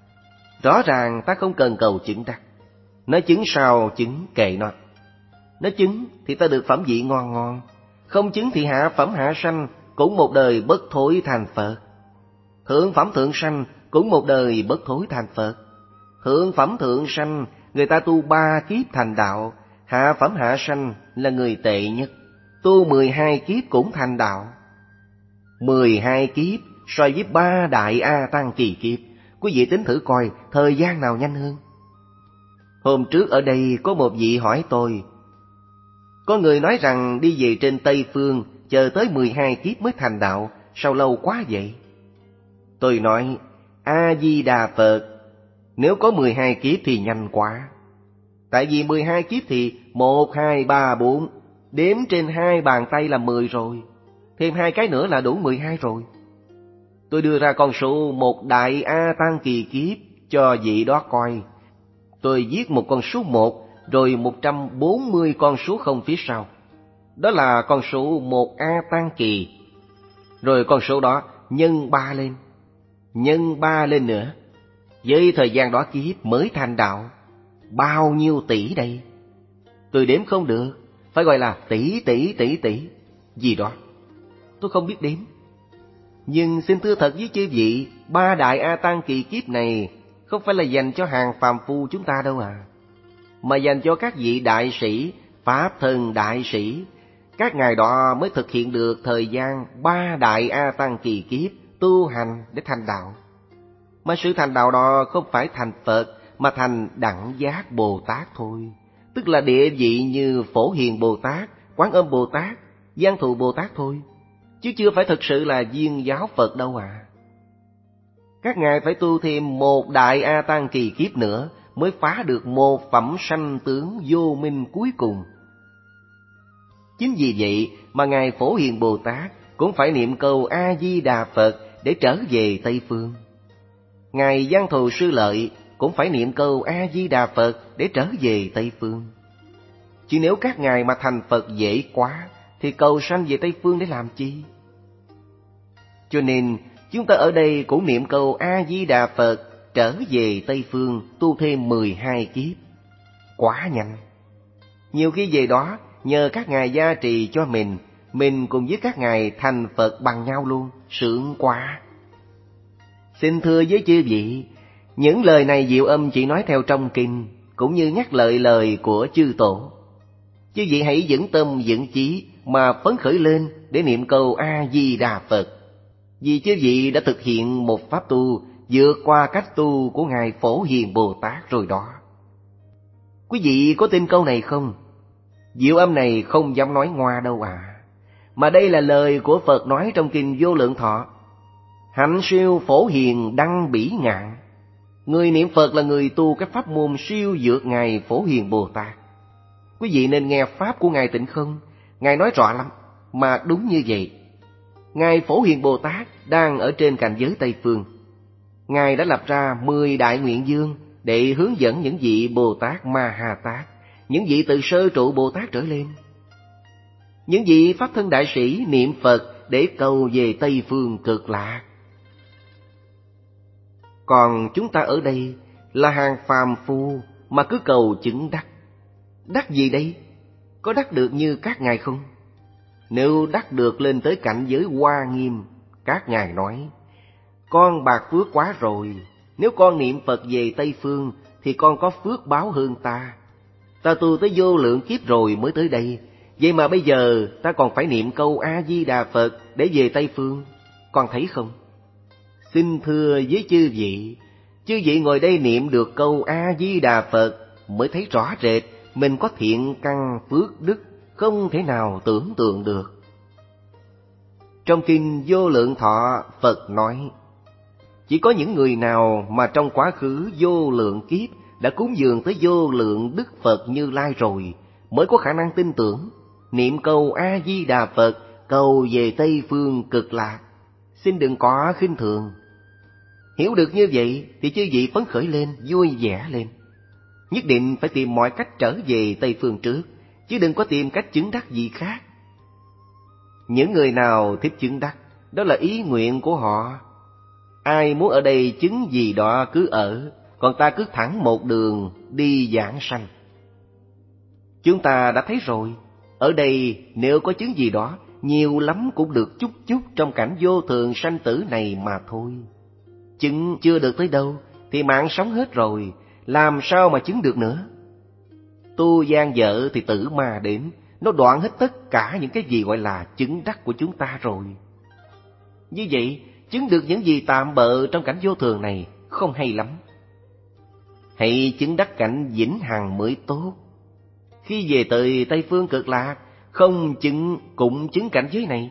Rõ ràng ta không cần cầu chứng đắc. Nó chứng sao chứng kệ nó. Nó chứng thì ta được phẩm vị ngon ngon. Không chứng thì hạ phẩm hạ sanh cũng một đời bất thối thành Phật. Thượng phẩm thượng sanh cũng một đời bất thối thành Phật. Thượng phẩm thượng sanh người ta tu ba kiếp thành đạo. Hạ phẩm hạ sanh là người tệ nhất, tu mười hai kiếp cũng thành đạo. Mười hai kiếp so với ba đại A Tăng kỳ kiếp, quý vị tính thử coi thời gian nào nhanh hơn. Hôm trước ở đây có một vị hỏi tôi, có người nói rằng đi về trên Tây Phương chờ tới mười hai kiếp mới thành đạo, sao lâu quá vậy? Tôi nói, A-di-đà Phật, nếu có mười hai kiếp thì nhanh quá. Tại vì mười hai kiếp thì một, hai, ba, bốn, đếm trên hai bàn tay là mười rồi. Thêm hai cái nữa là đủ mười hai rồi. Tôi đưa ra con số một đại A Tăng kỳ kiếp cho vị đó coi. Tôi viết một con số một, rồi một trăm bốn mươi con số không phía sau. Đó là con số một A Tăng kỳ. Rồi con số đó nhân ba lên, nhân ba lên nữa. Với thời gian đó kiếp mới thành đạo, bao nhiêu tỷ đây? Tôi đếm không được, phải gọi là tỷ tỷ tỷ tỷ gì đó. Tôi không biết đếm. Nhưng xin thưa thật với chư vị, ba đại A Tăng kỳ kiếp này không phải là dành cho hàng phàm phu chúng ta đâu à, mà dành cho các vị đại sĩ, pháp thân đại sĩ. Các ngài đó mới thực hiện được thời gian ba đại A Tăng kỳ kiếp tu hành để thành đạo. Mà sự thành đạo đó không phải thành Phật, mà thành Đẳng Giác Bồ Tát thôi. Tức là địa vị như Phổ Hiền Bồ Tát, Quán Âm Bồ Tát, Giang Thù Bồ Tát thôi, chứ chưa phải thực sự là viên giáo Phật đâu à. Các ngài phải tu thêm một đại A Tăng kỳ kiếp nữa mới phá được một phẩm sanh tướng vô minh cuối cùng. Chính vì vậy mà ngài Phổ Hiền Bồ Tát cũng phải niệm câu A-di-đà Phật để trở về Tây Phương. Ngài Giang Thù Sư Lợi cũng phải niệm câu A-di-đà Phật để trở về Tây Phương. Chứ nếu các ngài mà thành Phật dễ quá thì cầu sanh về Tây Phương để làm chi? Cho nên chúng ta ở đây cũng niệm câu A-di-đà Phật trở về Tây Phương tu thêm mười hai kiếp. Quá nhanh. Nhiều khi về đó nhờ các ngài gia trì cho mình, mình cùng với các ngài thành Phật bằng nhau luôn, sướng quá. Xin thưa với chư vị, những lời này Diệu Âm chỉ nói theo trong kinh, cũng như nhắc lại lời của chư tổ. Chư vị hãy vững tâm vững chí mà phấn khởi lên để niệm câu A-di-đà Phật. Vì chư vị đã thực hiện một pháp tu vượt qua cách tu của Ngài Phổ Hiền Bồ Tát rồi đó. Quý vị có tin câu này không? Diệu âm này không dám nói ngoa đâu à. Mà đây là lời của Phật nói trong Kinh Vô Lượng Thọ. Hạnh siêu phổ hiền đăng bỉ ngạn. Người niệm Phật là người tu cái pháp môn siêu vượt Ngài Phổ Hiền Bồ Tát. Quý vị nên nghe pháp của Ngài Tịnh Không. Ngài nói rõ lắm, mà đúng như vậy. Ngài Phổ Hiền Bồ Tát đang ở trên cảnh giới Tây Phương. Ngài đã lập ra mười đại nguyện dương để hướng dẫn những vị Bồ Tát Ma Ha Tát, những vị từ sơ trụ Bồ Tát trở lên. Những vị Pháp thân đại sĩ niệm Phật để cầu về Tây Phương Cực Lạc. Còn chúng ta ở đây là hàng phàm phu mà cứ cầu chứng đắc. Đắc gì đây? Có đắc được như các ngài không? Nếu đắc được lên tới cảnh giới Hoa Nghiêm, các ngài nói: con bạc phước quá rồi, nếu con niệm Phật về Tây Phương thì con có phước báo hơn ta. Ta tu tới vô lượng kiếp rồi mới tới đây, vậy mà bây giờ ta còn phải niệm câu A-di-đà Phật để về Tây Phương. Con thấy không? Xin thưa với chư vị, chư vị ngồi đây niệm được câu A-di-đà Phật mới thấy rõ rệt mình có thiện căn phước đức không thể nào tưởng tượng được. Trong Kinh Vô Lượng Thọ, Phật nói: chỉ có những người nào mà trong quá khứ vô lượng kiếp đã cúng dường tới vô lượng Đức Phật Như Lai rồi mới có khả năng tin tưởng, niệm câu A-di-đà Phật cầu về Tây Phương Cực Lạc. Xin đừng có khinh thường. Hiểu được như vậy thì chư vị phấn khởi lên, vui vẻ lên. Nhất định phải tìm mọi cách trở về Tây Phương trước, chứ đừng có tìm cách chứng đắc gì khác. Những người nào thích chứng đắc, đó là ý nguyện của họ. Ai muốn ở đây chứng gì đó cứ ở, còn ta cứ thẳng một đường đi giảng sanh. Chúng ta đã thấy rồi, ở đây nếu có chứng gì đó, nhiều lắm cũng được chút chút trong cảnh vô thường sanh tử này mà thôi. Chứng chưa được tới đâu thì mạng sống hết rồi, làm sao mà chứng được nữa? Tu gian dở thì tử ma đến, nó đoạn hết tất cả những cái gì gọi là chứng đắc của chúng ta rồi. Như vậy, chứng được những gì tạm bợ trong cảnh vô thường này không hay lắm. Hãy chứng đắc cảnh vĩnh hằng mới tốt. Khi về tới Tây Phương Cực Lạc, không chứng cũng chứng cảnh giới này.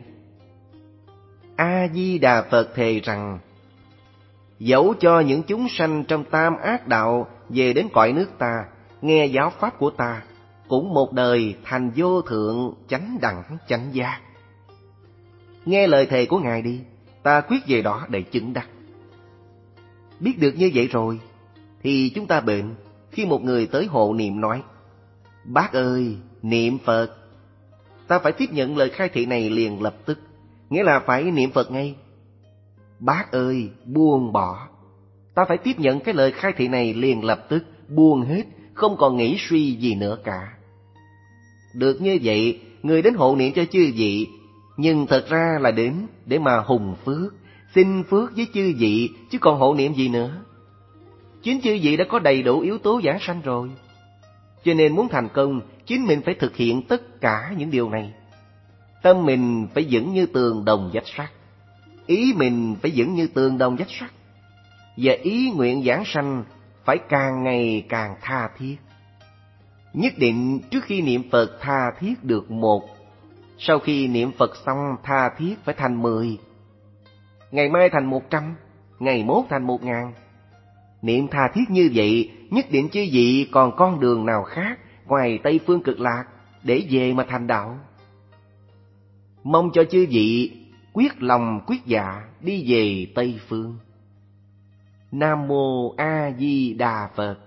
A-di-đà Phật thề rằng: dẫu cho những chúng sanh trong tam ác đạo về đến cõi nước ta, nghe giáo pháp của ta, cũng một đời thành vô thượng chánh đẳng chánh giác. Nghe lời thề của Ngài đi, ta quyết về đó để chứng đắc. Biết được như vậy rồi, thì chúng ta bệnh khi một người tới hộ niệm nói: bác ơi, niệm Phật. Ta phải tiếp nhận lời khai thị này liền lập tức, nghĩa là phải niệm Phật ngay. Bác ơi, buông bỏ. Ta phải tiếp nhận cái lời khai thị này liền lập tức, buông hết, không còn nghĩ suy gì nữa cả. Được như vậy, người đến hộ niệm cho chư vị, nhưng thật ra là đến để mà hùng phước, xin phước với chư vị, chứ còn hộ niệm gì nữa. Chính chư vị đã có đầy đủ yếu tố giảng sanh rồi. Cho nên muốn thành công, chính mình phải thực hiện tất cả những điều này. Tâm mình phải vững như tường đồng vách sắt, ý mình phải vững như tường đồng vách sắt, và ý nguyện giảng sanh phải càng ngày càng tha thiết. Nhất định trước khi niệm Phật tha thiết được một, sau khi niệm Phật xong tha thiết phải thành mười, ngày mai thành một trăm, ngày mốt thành một ngàn. Niệm tha thiết như vậy, nhất định chư vị còn con đường nào khác ngoài Tây Phương Cực Lạc để về mà thành đạo. Mong cho chư vị quyết lòng quyết dạ đi về Tây Phương. Nam Mô A Di Đà Phật.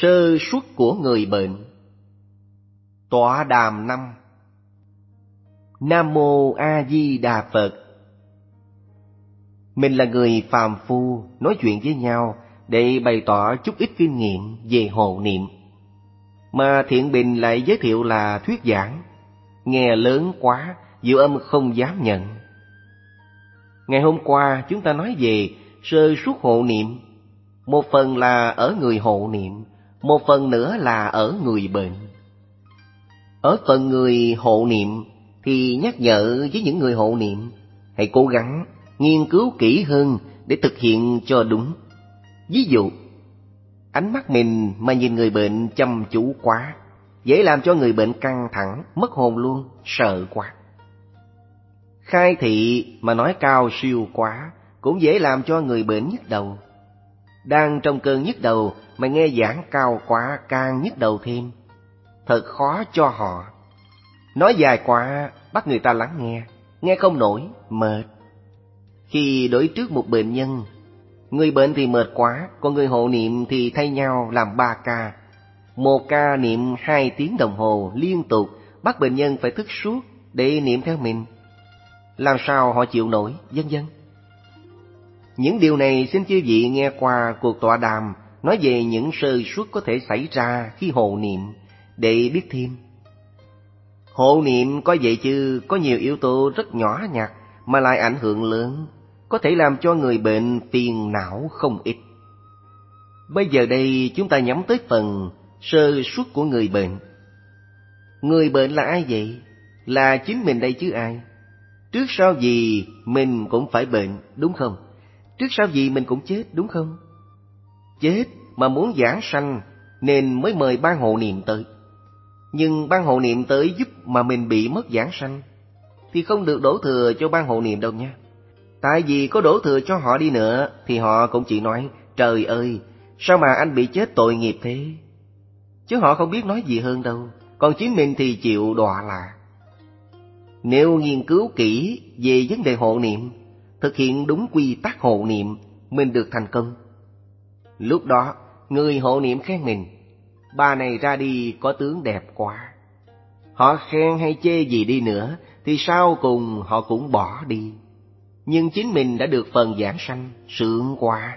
Sơ suất của người bệnh. Tọa đàm năm. Nam Mô A Di Đà Phật. Mình là người phàm phu, nói chuyện với nhau để bày tỏ chút ít kinh nghiệm về hộ niệm, mà Thiện Bình lại giới thiệu là thuyết giảng, nghe lớn quá, Diệu Âm không dám nhận. Ngày hôm qua chúng ta nói về sơ suất hộ niệm, một phần là ở người hộ niệm, một phần nữa là ở người bệnh. Ở phần người hộ niệm thì nhắc nhở với những người hộ niệm hãy cố gắng nghiên cứu kỹ hơn để thực hiện cho đúng. Ví dụ, ánh mắt mình mà nhìn người bệnh chăm chú quá, dễ làm cho người bệnh căng thẳng, mất hồn luôn, sợ quá. Khai thị mà nói cao siêu quá, cũng dễ làm cho người bệnh nhức đầu. Đang trong cơn nhức đầu mà nghe giảng cao quá, càng nhức đầu thêm. Thật khó cho họ. Nói dài quá, bắt người ta lắng nghe, nghe không nổi, mệt. Khi đối trước một bệnh nhân, người bệnh thì mệt quá, còn người hộ niệm thì thay nhau làm ba ca. Một ca niệm hai tiếng đồng hồ liên tục, bắt bệnh nhân phải thức suốt để niệm theo mình. Làm sao họ chịu nổi, vân vân. Những điều này xin chư vị nghe qua cuộc tọa đàm nói về những sơ suất có thể xảy ra khi hộ niệm để biết thêm. Hộ niệm có vậy chứ có nhiều yếu tố rất nhỏ nhặt mà lại ảnh hưởng lớn, có thể làm cho người bệnh phiền não không ít. Bây giờ đây chúng ta nhắm tới phần sơ suất của người bệnh. Người bệnh là ai vậy? Là chính mình đây chứ ai. Trước sau gì mình cũng phải bệnh, đúng không? Trước sau gì mình cũng chết, đúng không? Chết mà muốn giảng sanh nên mới mời ban hộ niệm tới. Nhưng ban hộ niệm tới giúp mà mình bị mất giảng sanh thì không được đổ thừa cho ban hộ niệm đâu nha. Tại vì có đổ thừa cho họ đi nữa thì họ cũng chỉ nói: trời ơi, sao mà anh bị chết tội nghiệp thế? Chứ họ không biết nói gì hơn đâu. Còn chính mình thì chịu đọa lạc. Nếu nghiên cứu kỹ về vấn đề hộ niệm, thực hiện đúng quy tắc hộ niệm, mình được thành công. Lúc đó người hộ niệm khen mình: bà này ra đi có tướng đẹp quá. Họ khen hay chê gì đi nữa thì sau cùng họ cũng bỏ đi. Nhưng chính mình đã được phần giảng sanh, sướng quá.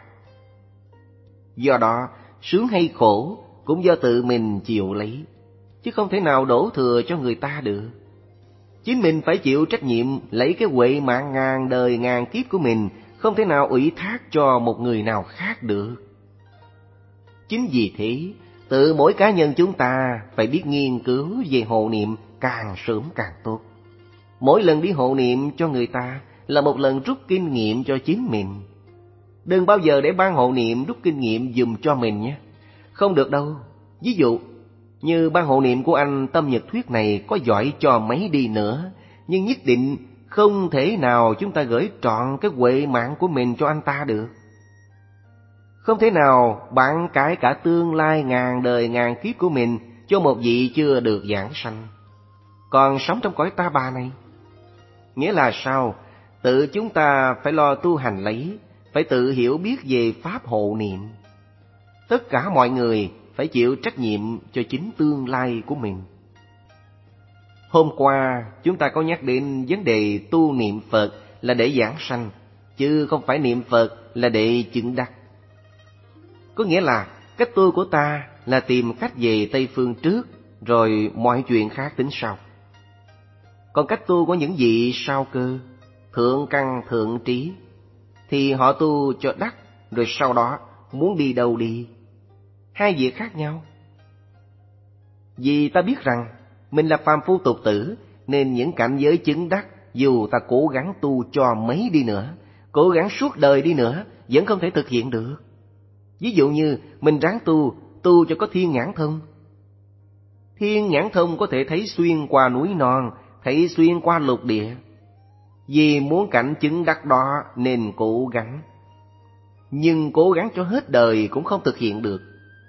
Do đó, sướng hay khổ cũng do tự mình chịu lấy, chứ không thể nào đổ thừa cho người ta được. Chính mình phải chịu trách nhiệm lấy cái huệ mạng ngàn đời ngàn kiếp của mình, không thể nào ủy thác cho một người nào khác được. Chính vì thế, tự mỗi cá nhân chúng ta phải biết nghiên cứu về hộ niệm càng sớm càng tốt. Mỗi lần đi hộ niệm cho người ta là một lần rút kinh nghiệm cho chính mình. Đừng bao giờ để ban hộ niệm rút kinh nghiệm dùm cho mình nhé. Không được đâu. Ví dụ, như ban hộ niệm của anh Tâm Nhật Thuyết này có giỏi cho mấy đi nữa, nhưng nhất định không thể nào chúng ta gửi trọn cái huệ mạng của mình cho anh ta được. Không thể nào bạn cải cả tương lai ngàn đời ngàn kiếp của mình cho một vị chưa được giảng sanh, còn sống trong cõi ta bà này. Nghĩa là sao? Tự chúng ta phải lo tu hành lấy, phải tự hiểu biết về pháp hộ niệm. Tất cả mọi người phải chịu trách nhiệm cho chính tương lai của mình. Hôm qua chúng ta có nhắc đến vấn đề tu niệm Phật là để giảng sanh, chứ không phải niệm Phật là để chứng đắc. Có nghĩa là cách tu của ta là tìm cách về Tây Phương trước, rồi mọi chuyện khác tính sau. Còn cách tu của những vị sao cơ, thượng căn thượng trí, thì họ tu cho đắc, rồi sau đó muốn đi đâu đi. Hai việc khác nhau. Vì ta biết rằng mình là phàm phu tục tử, nên những cảnh giới chứng đắc, dù ta cố gắng tu cho mấy đi nữa, cố gắng suốt đời đi nữa, vẫn không thể thực hiện được. Ví dụ như mình ráng tu, tu cho có thiên nhãn thông. Thiên nhãn thông có thể thấy xuyên qua núi non, thấy xuyên qua lục địa. Vì muốn cảnh chứng đắc đó nên cố gắng. Nhưng cố gắng cho hết đời cũng không thực hiện được.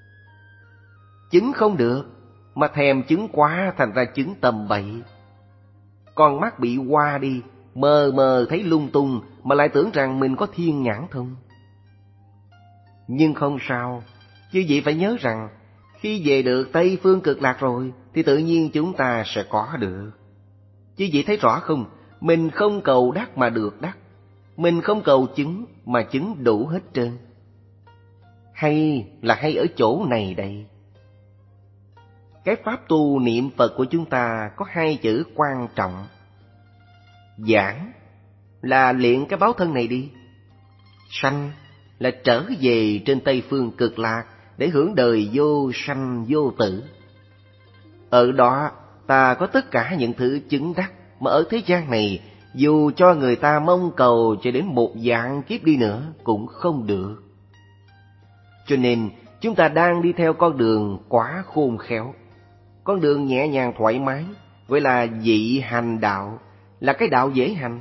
Chứng không được, mà thèm chứng quá thành ra chứng tầm bậy. Con mắt bị hoa đi, mờ mờ thấy lung tung mà lại tưởng rằng mình có thiên nhãn thông. Nhưng không sao, chứ vị phải nhớ rằng Khi về được Tây Phương Cực Lạc rồi thì tự nhiên chúng ta sẽ có được. Chứ vị thấy rõ không? Mình không cầu đắc mà được đắc. Mình không cầu chứng mà chứng đủ hết trơn. Hay là hay ở chỗ này đây. Cái pháp tu niệm Phật của chúng ta có hai chữ quan trọng. Giảng là luyện cái báo thân này đi. Sanh là trở về trên Tây Phương Cực Lạc để hưởng đời vô sanh vô tử. Ở đó ta có tất cả những thứ chứng đắc mà ở thế gian này dù cho người ta mong cầu cho đến một vạn kiếp đi nữa cũng không được. Cho nên chúng ta đang đi theo con đường quá khôn khéo, con đường nhẹ nhàng thoải mái, gọi là dị hành đạo, là cái đạo dễ hành.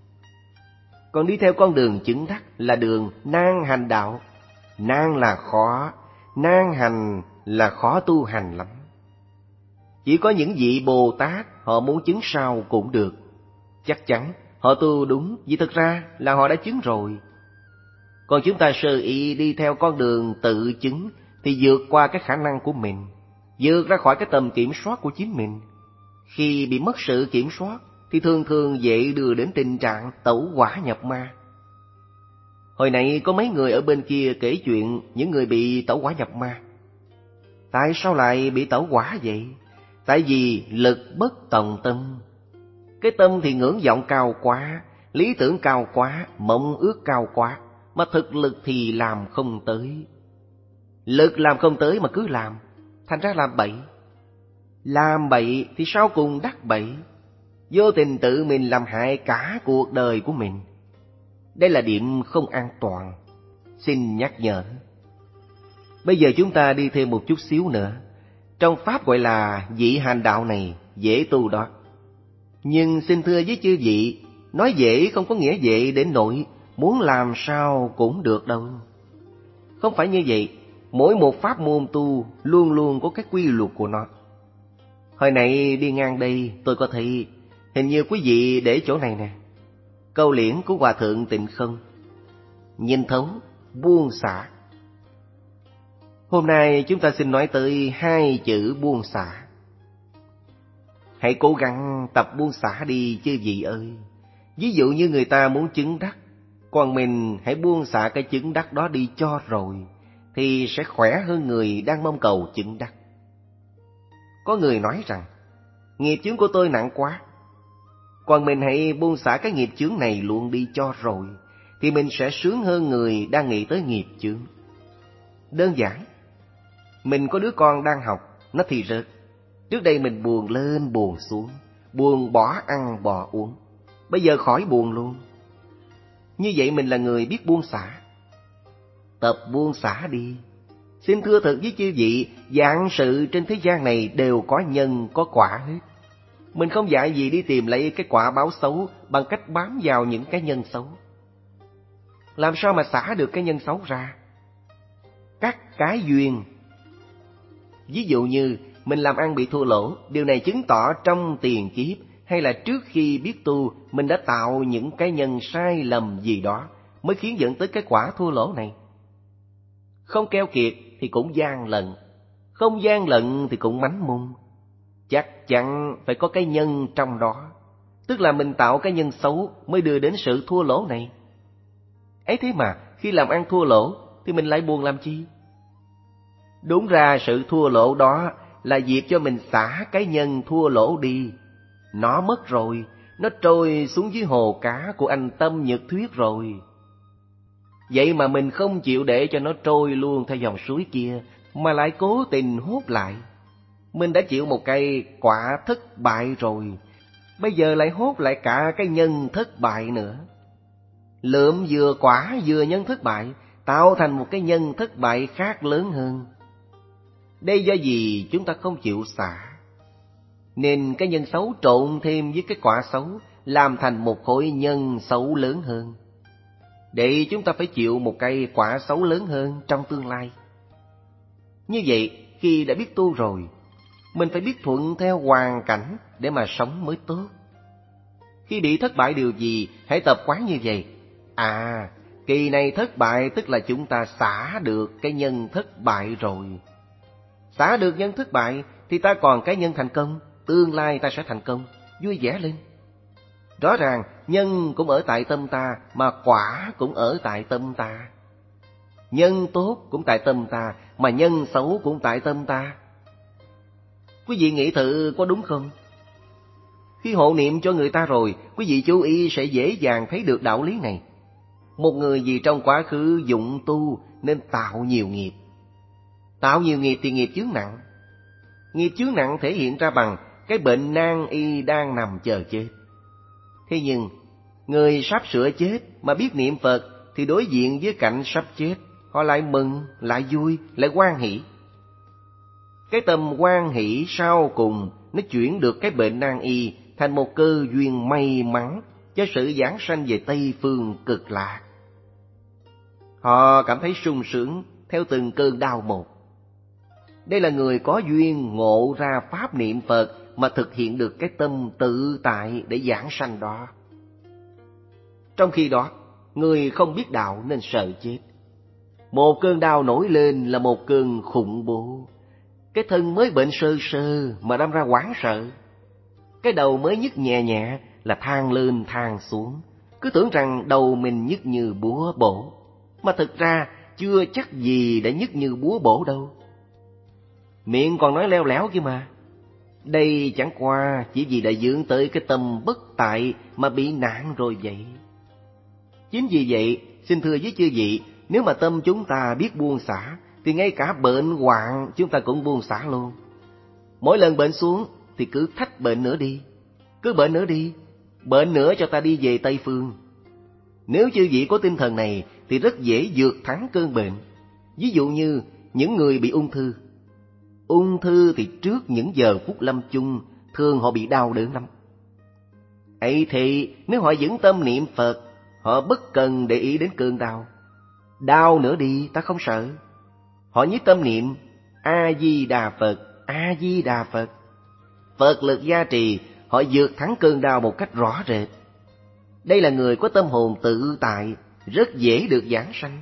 Còn đi theo con đường chứng đắc là đường nan hành đạo. Nan là khó, nan hành là khó tu hành lắm. Chỉ có những vị Bồ Tát họ muốn chứng sao cũng được. Chắc chắn họ tu đúng vì thực ra là họ đã chứng rồi. Còn chúng ta sơ ý đi theo con đường tự chứng thì vượt qua cái khả năng của mình, vượt ra khỏi cái tầm kiểm soát của chính mình. Khi bị mất sự kiểm soát thì thường thường dễ đưa đến tình trạng tẩu hỏa nhập ma. Hồi nãy có mấy người ở bên kia kể chuyện những người bị tẩu hỏa nhập ma. Tại sao lại bị tẩu hỏa vậy? Tại vì lực bất tòng tâm. Cái tâm thì ngưỡng vọng cao quá, lý tưởng cao quá, mộng ước cao quá, mà thực lực thì làm không tới. Lực làm không tới mà cứ làm, thành ra làm bậy. Làm bậy thì sau cùng đắc bậy, vô tình tự mình làm hại cả cuộc đời của mình. Đây là điểm không an toàn, xin nhắc nhở. Bây giờ chúng ta đi thêm một chút xíu nữa. Trong pháp gọi là dị hành đạo này dễ tu đó. Nhưng xin thưa với chư vị, nói dễ không có nghĩa dễ đến nỗi muốn làm sao cũng được đâu. Không phải như vậy, mỗi một pháp môn tu luôn luôn có cái quy luật của nó. Hồi nãy đi ngang đây tôi có thấy hình như quý vị để chỗ này nè, câu liễn của Hòa Thượng Tịnh Không: nhìn thấu, buông xả. Hôm nay chúng ta xin nói tới hai chữ buông xả. Hãy cố gắng tập buông xả đi chư vị ơi. Ví dụ như người ta muốn chứng đắc, còn mình hãy buông xả cái chứng đắc đó đi cho rồi, thì sẽ khỏe hơn người đang mong cầu chứng đắc. Có người nói rằng, nghiệp chướng của tôi nặng quá, còn mình hãy buông xả cái nghiệp chướng này luôn đi cho rồi, thì mình sẽ sướng hơn người đang nghĩ tới nghiệp chướng. Đơn giản, mình có đứa con đang học, nó thì rớt. Trước đây mình buồn lên buồn xuống, buồn bỏ ăn bỏ uống, bây giờ khỏi buồn luôn. Như vậy mình là người biết buông xả. Tập buông xả đi. Xin thưa thật với chư vị, vạn sự trên thế gian này đều có nhân có quả hết. Mình không dạy gì đi tìm lấy cái quả báo xấu bằng cách bám vào những cái nhân xấu. Làm sao mà xả được cái nhân xấu ra? Cắt cái duyên. Ví dụ như mình làm ăn bị thua lỗ, điều này chứng tỏ trong tiền kiếp hay là trước khi biết tu, mình đã tạo những cái nhân sai lầm gì đó mới khiến dẫn tới cái quả thua lỗ này. Không keo kiệt thì cũng gian lận, không gian lận thì cũng mánh mung. Chắc chắn phải có cái nhân trong đó, tức là mình tạo cái nhân xấu mới đưa đến sự thua lỗ này. Ấy thế mà khi làm ăn thua lỗ thì mình lại buồn làm chi? Đúng ra sự thua lỗ đó là dịp cho mình xả cái nhân thua lỗ đi. Nó mất rồi, nó trôi xuống dưới hồ cá của anh Tâm Nhật Thuyết rồi. Vậy mà mình không chịu để cho nó trôi luôn theo dòng suối kia, mà lại cố tình hút lại. Mình đã chịu một cái quả thất bại rồi, bây giờ lại hút lại cả cái nhân thất bại nữa. Lượm vừa quả vừa nhân thất bại, tạo thành một cái nhân thất bại khác lớn hơn. Đây do gì chúng ta không chịu xả, nên cái nhân xấu trộn thêm với cái quả xấu, làm thành một khối nhân xấu lớn hơn. Để chúng ta phải chịu một cái quả xấu lớn hơn trong tương lai. Như vậy, khi đã biết tu rồi, mình phải biết thuận theo hoàn cảnh để mà sống mới tốt. Khi bị thất bại điều gì, hãy tập quán như vậy. À, kỳ này thất bại tức là chúng ta xả được cái nhân thất bại rồi. Xả được nhân thất bại thì ta còn cái nhân thành công, tương lai ta sẽ thành công, vui vẻ lên. Rõ ràng nhân cũng ở tại tâm ta, mà quả cũng ở tại tâm ta. Nhân tốt cũng tại tâm ta, mà nhân xấu cũng tại tâm ta. Quý vị nghĩ thử có đúng không? Khi hộ niệm cho người ta rồi, quý vị chú ý sẽ dễ dàng thấy được đạo lý này. Một người vì trong quá khứ dụng tu nên tạo nhiều nghiệp. Tạo nhiều nghiệp thì nghiệp chướng nặng. Nghiệp chướng nặng thể hiện ra bằng cái bệnh nan y đang nằm chờ chết. Thế nhưng, người sắp sửa chết mà biết niệm Phật thì đối diện với cảnh sắp chết, họ lại mừng, lại vui, lại hoan hỷ. Cái tâm hoan hỷ sau cùng nó chuyển được cái bệnh nan y thành một cơ duyên may mắn cho sự giảng sanh về Tây Phương Cực Lạc. Họ cảm thấy sung sướng theo từng cơn đau một. Đây là người có duyên ngộ ra pháp niệm Phật mà thực hiện được cái tâm tự tại để giảng sanh đó. Trong khi đó, người không biết đạo nên sợ chết. Một cơn đau nổi lên là một cơn khủng bố. Cái thân mới bệnh sơ sơ mà đâm ra hoảng sợ. Cái đầu mới nhức nhẹ nhẹ là than lên than xuống. Cứ tưởng rằng đầu mình nhức như búa bổ, mà thực ra chưa chắc gì đã nhức như búa bổ đâu. Miệng còn nói leo lẻo kia mà. Đây chẳng qua chỉ vì đã dưỡng tới cái tâm bất tại mà bị nạn rồi vậy. Chính vì vậy, xin thưa với chư vị, nếu mà tâm chúng ta biết buông xả, thì ngay cả bệnh hoạn chúng ta cũng buông xả luôn. Mỗi lần bệnh xuống thì cứ thách bệnh nữa đi. Cứ bệnh nữa đi. Bệnh nữa cho ta đi về Tây Phương. Nếu chư vị có tinh thần này thì rất dễ vượt thắng cơn bệnh. Ví dụ như những người bị ung thư. Ung thư thì trước những giờ phút lâm chung thường họ bị đau đớn lắm. Ấy thì nếu họ vững tâm niệm Phật, họ bất cần để ý đến cơn đau. Đau nữa đi, ta không sợ. Họ nhất tâm niệm A-di-đà Phật, A-di-đà Phật. Phật lực gia trì, họ vượt thắng cơn đau một cách rõ rệt. Đây là người có tâm hồn tự tại, rất dễ được giảng sanh.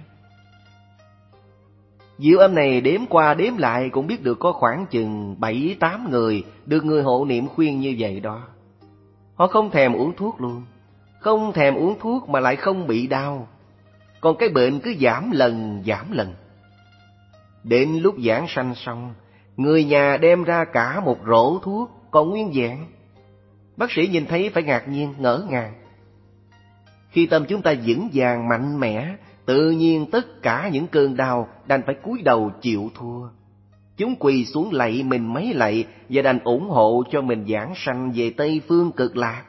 Diệu âm này đếm qua đếm lại cũng biết được có khoảng chừng bảy tám người được người hộ niệm khuyên như vậy đó. Họ không thèm uống thuốc luôn. Không thèm uống thuốc mà lại không bị đau. Còn cái bệnh cứ giảm lần giảm lần. Đến lúc giảng sanh xong, người nhà đem ra cả một rổ thuốc còn nguyên vẹn. Bác sĩ nhìn thấy phải ngạc nhiên ngỡ ngàng. Khi tâm chúng ta vững vàng mạnh mẽ, tự nhiên tất cả những cơn đau đành phải cúi đầu chịu thua. Chúng quỳ xuống lạy mình mấy lạy và đành ủng hộ cho mình giảng sanh về Tây Phương Cực Lạc.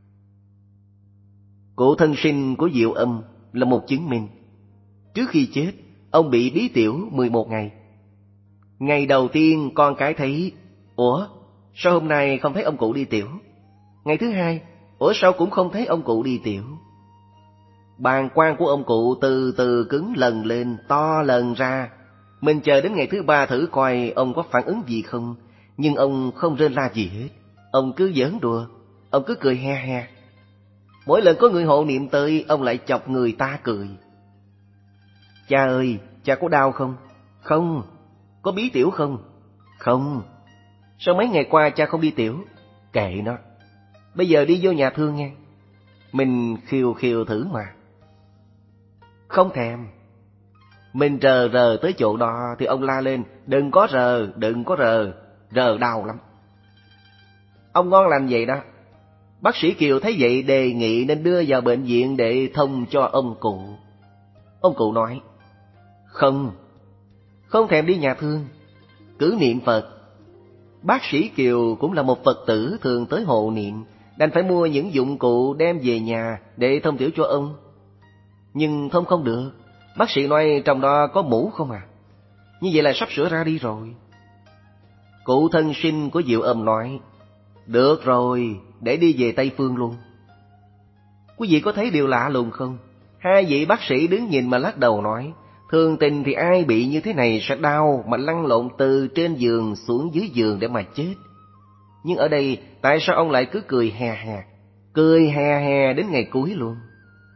Cụ thân sinh của Diệu Âm là một chứng minh. Trước khi chết, ông bị bí tiểu mười một ngày. Ngày đầu tiên con cái thấy, ủa, sao hôm nay không thấy ông cụ đi tiểu? Ngày thứ hai, ủa sao cũng không thấy ông cụ đi tiểu? Bàng quang của ông cụ từ từ cứng lần lên, to lần ra. Mình chờ đến ngày thứ ba thử coi ông có phản ứng gì không. Nhưng ông không rên la gì hết. Ông cứ giỡn đùa, ông cứ cười he he. Mỗi lần có người hộ niệm tới, ông lại chọc người ta cười. Cha ơi, cha có đau không? Không. Có bí tiểu không? Không. Sao mấy ngày qua cha không đi tiểu? Kệ nó. Bây giờ đi vô nhà thương nghe. Mình khiêu khiêu thử mà. Không thèm. Mình rờ rờ tới chỗ đó thì ông la lên, đừng có rờ, đừng có rờ, rờ đau lắm. Ông ngon lành vậy đó. Bác sĩ Kiều thấy vậy đề nghị nên đưa vào bệnh viện để thông cho ông cụ. Ông cụ nói, không, không thèm đi nhà thương, cứ niệm Phật. Bác sĩ Kiều cũng là một Phật tử thường tới hộ niệm, đành phải mua những dụng cụ đem về nhà để thông tiểu cho ông. Nhưng thông không được, bác sĩ nói trong đó có mũ không à. Như vậy là sắp sửa ra đi rồi. Cụ thân sinh của Diệu Âm nói, được rồi, để đi về Tây Phương luôn. Quý vị có thấy điều lạ lùng không? Hai vị bác sĩ đứng nhìn mà lắc đầu nói, thường tình thì ai bị như thế này sẽ đau mà lăn lộn từ trên giường xuống dưới giường để mà chết. Nhưng ở đây tại sao ông lại cứ cười hè hè, cười hè hè đến ngày cuối luôn?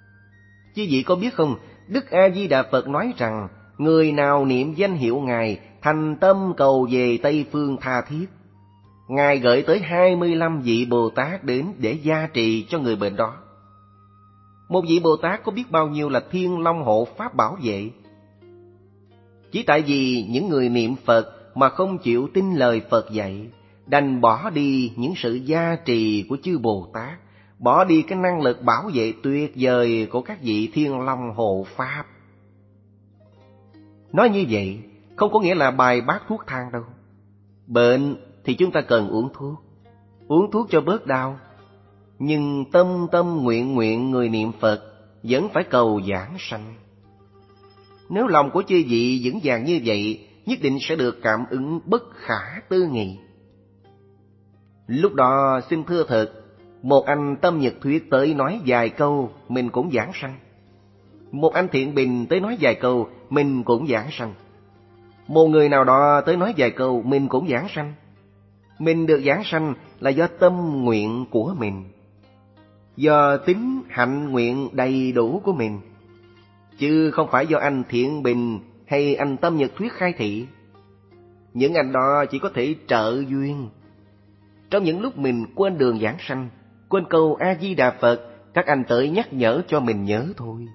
Chứ vị có biết không, Đức A Di Đà Phật nói rằng người nào niệm danh hiệu Ngài thành tâm cầu về Tây Phương tha thiết. Ngài gửi tới hai mươi lăm vị Bồ Tát đến để gia trì cho người bệnh đó. Một vị Bồ Tát có biết bao nhiêu là thiên long hộ pháp bảo vệ. Chỉ tại vì những người niệm Phật mà không chịu tin lời Phật dạy, đành bỏ đi những sự gia trì của chư Bồ Tát, bỏ đi cái năng lực bảo vệ tuyệt vời của các vị thiên long hộ pháp. Nói như vậy không có nghĩa là bài bác thuốc thang đâu. Bệnh thì chúng ta cần uống thuốc, uống thuốc cho bớt đau. Nhưng tâm tâm nguyện nguyện người niệm Phật vẫn phải cầu giảng sanh. Nếu lòng của chư vị vững vàng như vậy, nhất định sẽ được cảm ứng bất khả tư nghị. Lúc đó xin thưa thật, một anh Tâm Nhật Thuyết tới nói vài câu, mình cũng giảng sanh. Một anh Thiện Bình tới nói vài câu, mình cũng giảng sanh. Một người nào đó tới nói vài câu, mình cũng giảng sanh. Mình được giảng sanh là do tâm nguyện của mình, do tính hạnh nguyện đầy đủ của mình, chứ không phải do anh Thiện Bình hay anh Tâm Nhật Thuyết khai thị. Những anh đó chỉ có thể trợ duyên. Trong những lúc mình quên đường giảng sanh, quên câu A-di-đà Phật, các anh tới nhắc nhở cho mình nhớ thôi.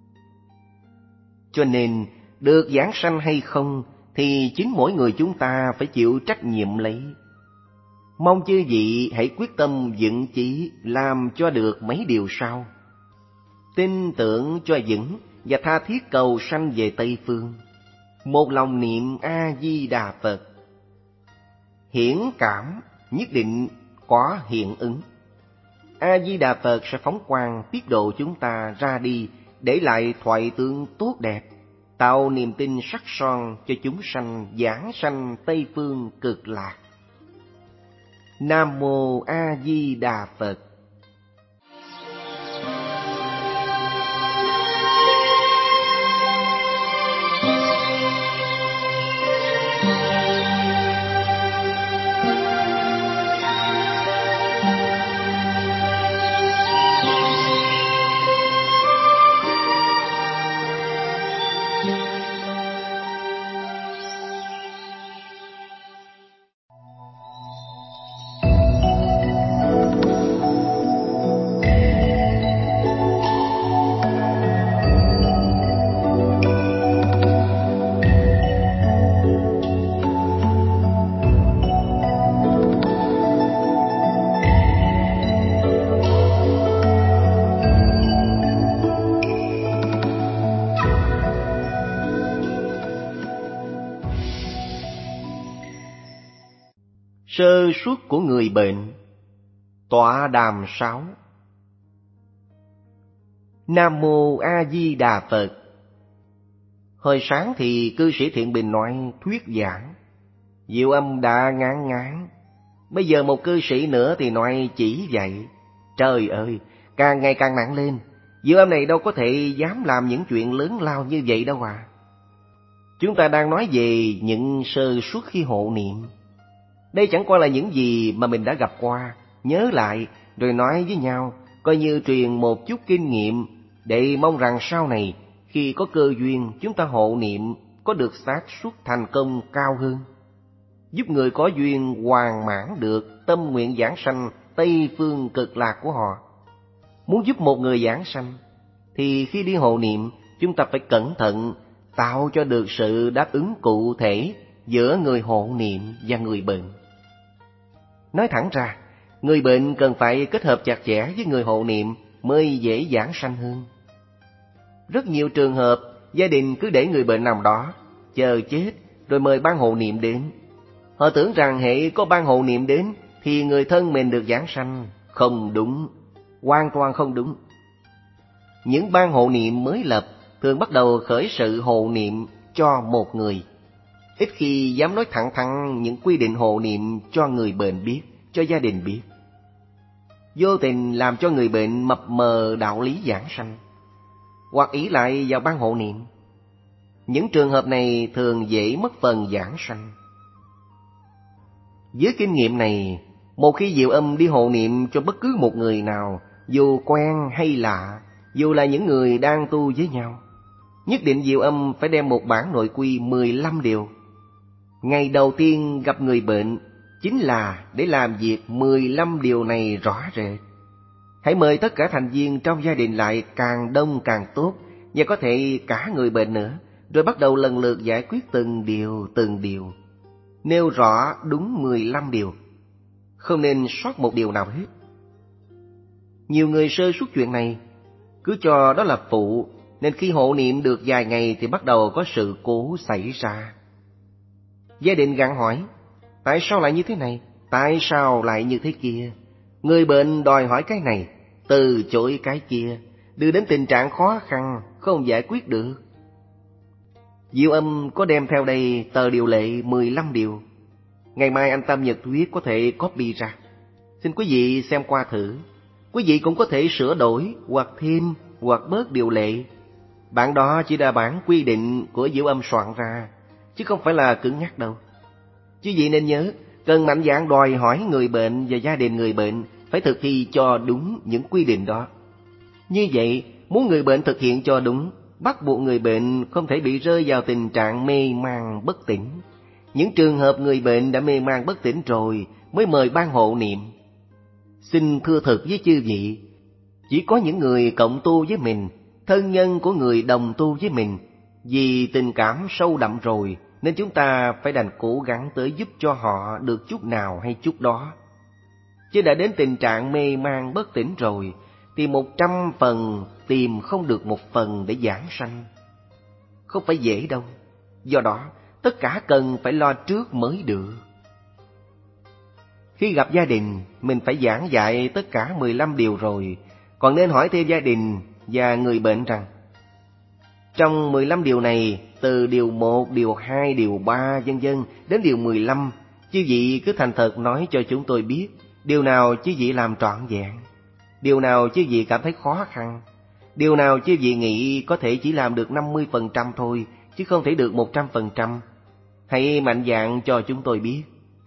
Cho nên được giảng sanh hay không thì chính mỗi người chúng ta phải chịu trách nhiệm lấy. Mong chư vị hãy quyết tâm vững chí làm cho được mấy điều sau. Tin tưởng cho vững và tha thiết cầu sanh về Tây Phương. Một lòng niệm A-di-đà Phật. Hiển cảm nhất định có hiện ứng. A-di-đà Phật sẽ phóng quang tiết độ chúng ta ra đi, để lại thoại tướng tốt đẹp, tạo niềm tin sắc son cho chúng sanh giảng sanh Tây Phương cực lạc. Nam Mô A Di Đà Phật. Sơ suất của người bệnh. Tọa đàm sáu. Nam Mô A Di Đà Phật. Hồi sáng thì cư sĩ Thiện Bình nói thuyết giảng, Diệu Âm đã ngán ngán. Bây giờ một cư sĩ nữa thì nói chỉ dạy. Trời ơi, càng ngày càng nặng lên. Diệu Âm này đâu có thể dám làm những chuyện lớn lao như vậy đâu à. Chúng ta đang nói về những sơ suất khi hộ niệm. Đây chẳng qua là những gì mà mình đã gặp qua, nhớ lại rồi nói với nhau, coi như truyền một chút kinh nghiệm, để mong rằng sau này khi có cơ duyên chúng ta hộ niệm có được xác suất thành công cao hơn, giúp người có duyên hoàn mãn được tâm nguyện giảng sanh Tây Phương cực lạc của họ. Muốn giúp một người giảng sanh thì khi đi hộ niệm chúng ta phải cẩn thận, tạo cho được sự đáp ứng cụ thể giữa người hộ niệm và người bệnh. Nói thẳng ra, người bệnh cần phải kết hợp chặt chẽ với người hộ niệm mới dễ giảng sanh hơn. Rất nhiều trường hợp, gia đình cứ để người bệnh nằm đó, chờ chết rồi mời ban hộ niệm đến. Họ tưởng rằng hễ có ban hộ niệm đến thì người thân mình được giảng sanh. Không đúng, hoàn toàn không đúng. Những ban hộ niệm mới lập thường bắt đầu khởi sự hộ niệm cho một người, ít khi dám nói thẳng thắn những quy định hộ niệm cho người bệnh biết, cho gia đình biết. Vô tình làm cho người bệnh mập mờ đạo lý giảng sanh, hoặc ỷ lại vào ban hộ niệm. Những trường hợp này thường dễ mất phần giảng sanh. Với kinh nghiệm này, một khi Diệu Âm đi hộ niệm cho bất cứ một người nào, dù quen hay lạ, dù là những người đang tu với nhau, nhất định Diệu Âm phải đem một bản nội quy mười lăm điều. Ngày đầu tiên gặp người bệnh chính là để làm việc mười lăm điều này rõ rệt. Hãy mời tất cả thành viên trong gia đình lại càng đông càng tốt, và có thể cả người bệnh nữa, rồi bắt đầu lần lượt giải quyết từng điều từng điều. Nêu rõ đúng mười lăm điều, không nên sót một điều nào hết. Nhiều người sơ suất chuyện này, cứ cho đó là phụ, nên khi hộ niệm được vài ngày thì bắt đầu có sự cố xảy ra. Gia đình gặng hỏi, tại sao lại như thế này? Tại sao lại như thế kia? Người bệnh đòi hỏi cái này, từ chối cái kia, đưa đến tình trạng khó khăn, không giải quyết được. Diệu Âm có đem theo đây tờ điều lệ mười lăm điều. Ngày mai anh Tam Nhật Thuyết có thể copy ra. Xin quý vị xem qua thử. Quý vị cũng có thể sửa đổi, hoặc thêm, hoặc bớt điều lệ. Bản đó chỉ là bản quy định của Diệu Âm soạn ra, chứ không phải là cứng nhắc đâu. Quý vị nên nhớ, cần mạnh dạn đòi hỏi người bệnh và gia đình người bệnh phải thực thi cho đúng những quy định đó. Như vậy, muốn người bệnh thực hiện cho đúng, bắt buộc người bệnh không thể bị rơi vào tình trạng mê man bất tỉnh. Những trường hợp người bệnh đã mê man bất tỉnh rồi mới mời ban hộ niệm. Xin thưa thật với chư vị, chỉ có những người cộng tu với mình, thân nhân của người đồng tu với mình, vì tình cảm sâu đậm rồi nên chúng ta phải đành cố gắng tới giúp cho họ được chút nào hay chút đó. Chứ đã đến tình trạng mê man bất tỉnh rồi thì một trăm phần tìm không được một phần để giảng sanh. Không phải dễ đâu. Do đó, tất cả cần phải lo trước mới được. Khi gặp gia đình, mình phải giảng dạy tất cả mười lăm điều rồi, còn nên hỏi thêm gia đình và người bệnh rằng, trong mười lăm điều này, từ điều một, điều hai, điều ba, vân vân đến điều mười lăm, chư vị cứ thành thật nói cho chúng tôi biết, điều nào chư vị làm trọn vẹn, điều nào chư vị cảm thấy khó khăn, điều nào chư vị nghĩ có thể chỉ làm được năm mươi phần trăm thôi, chứ không thể được một trăm phần trăm. Hãy mạnh dạn cho chúng tôi biết.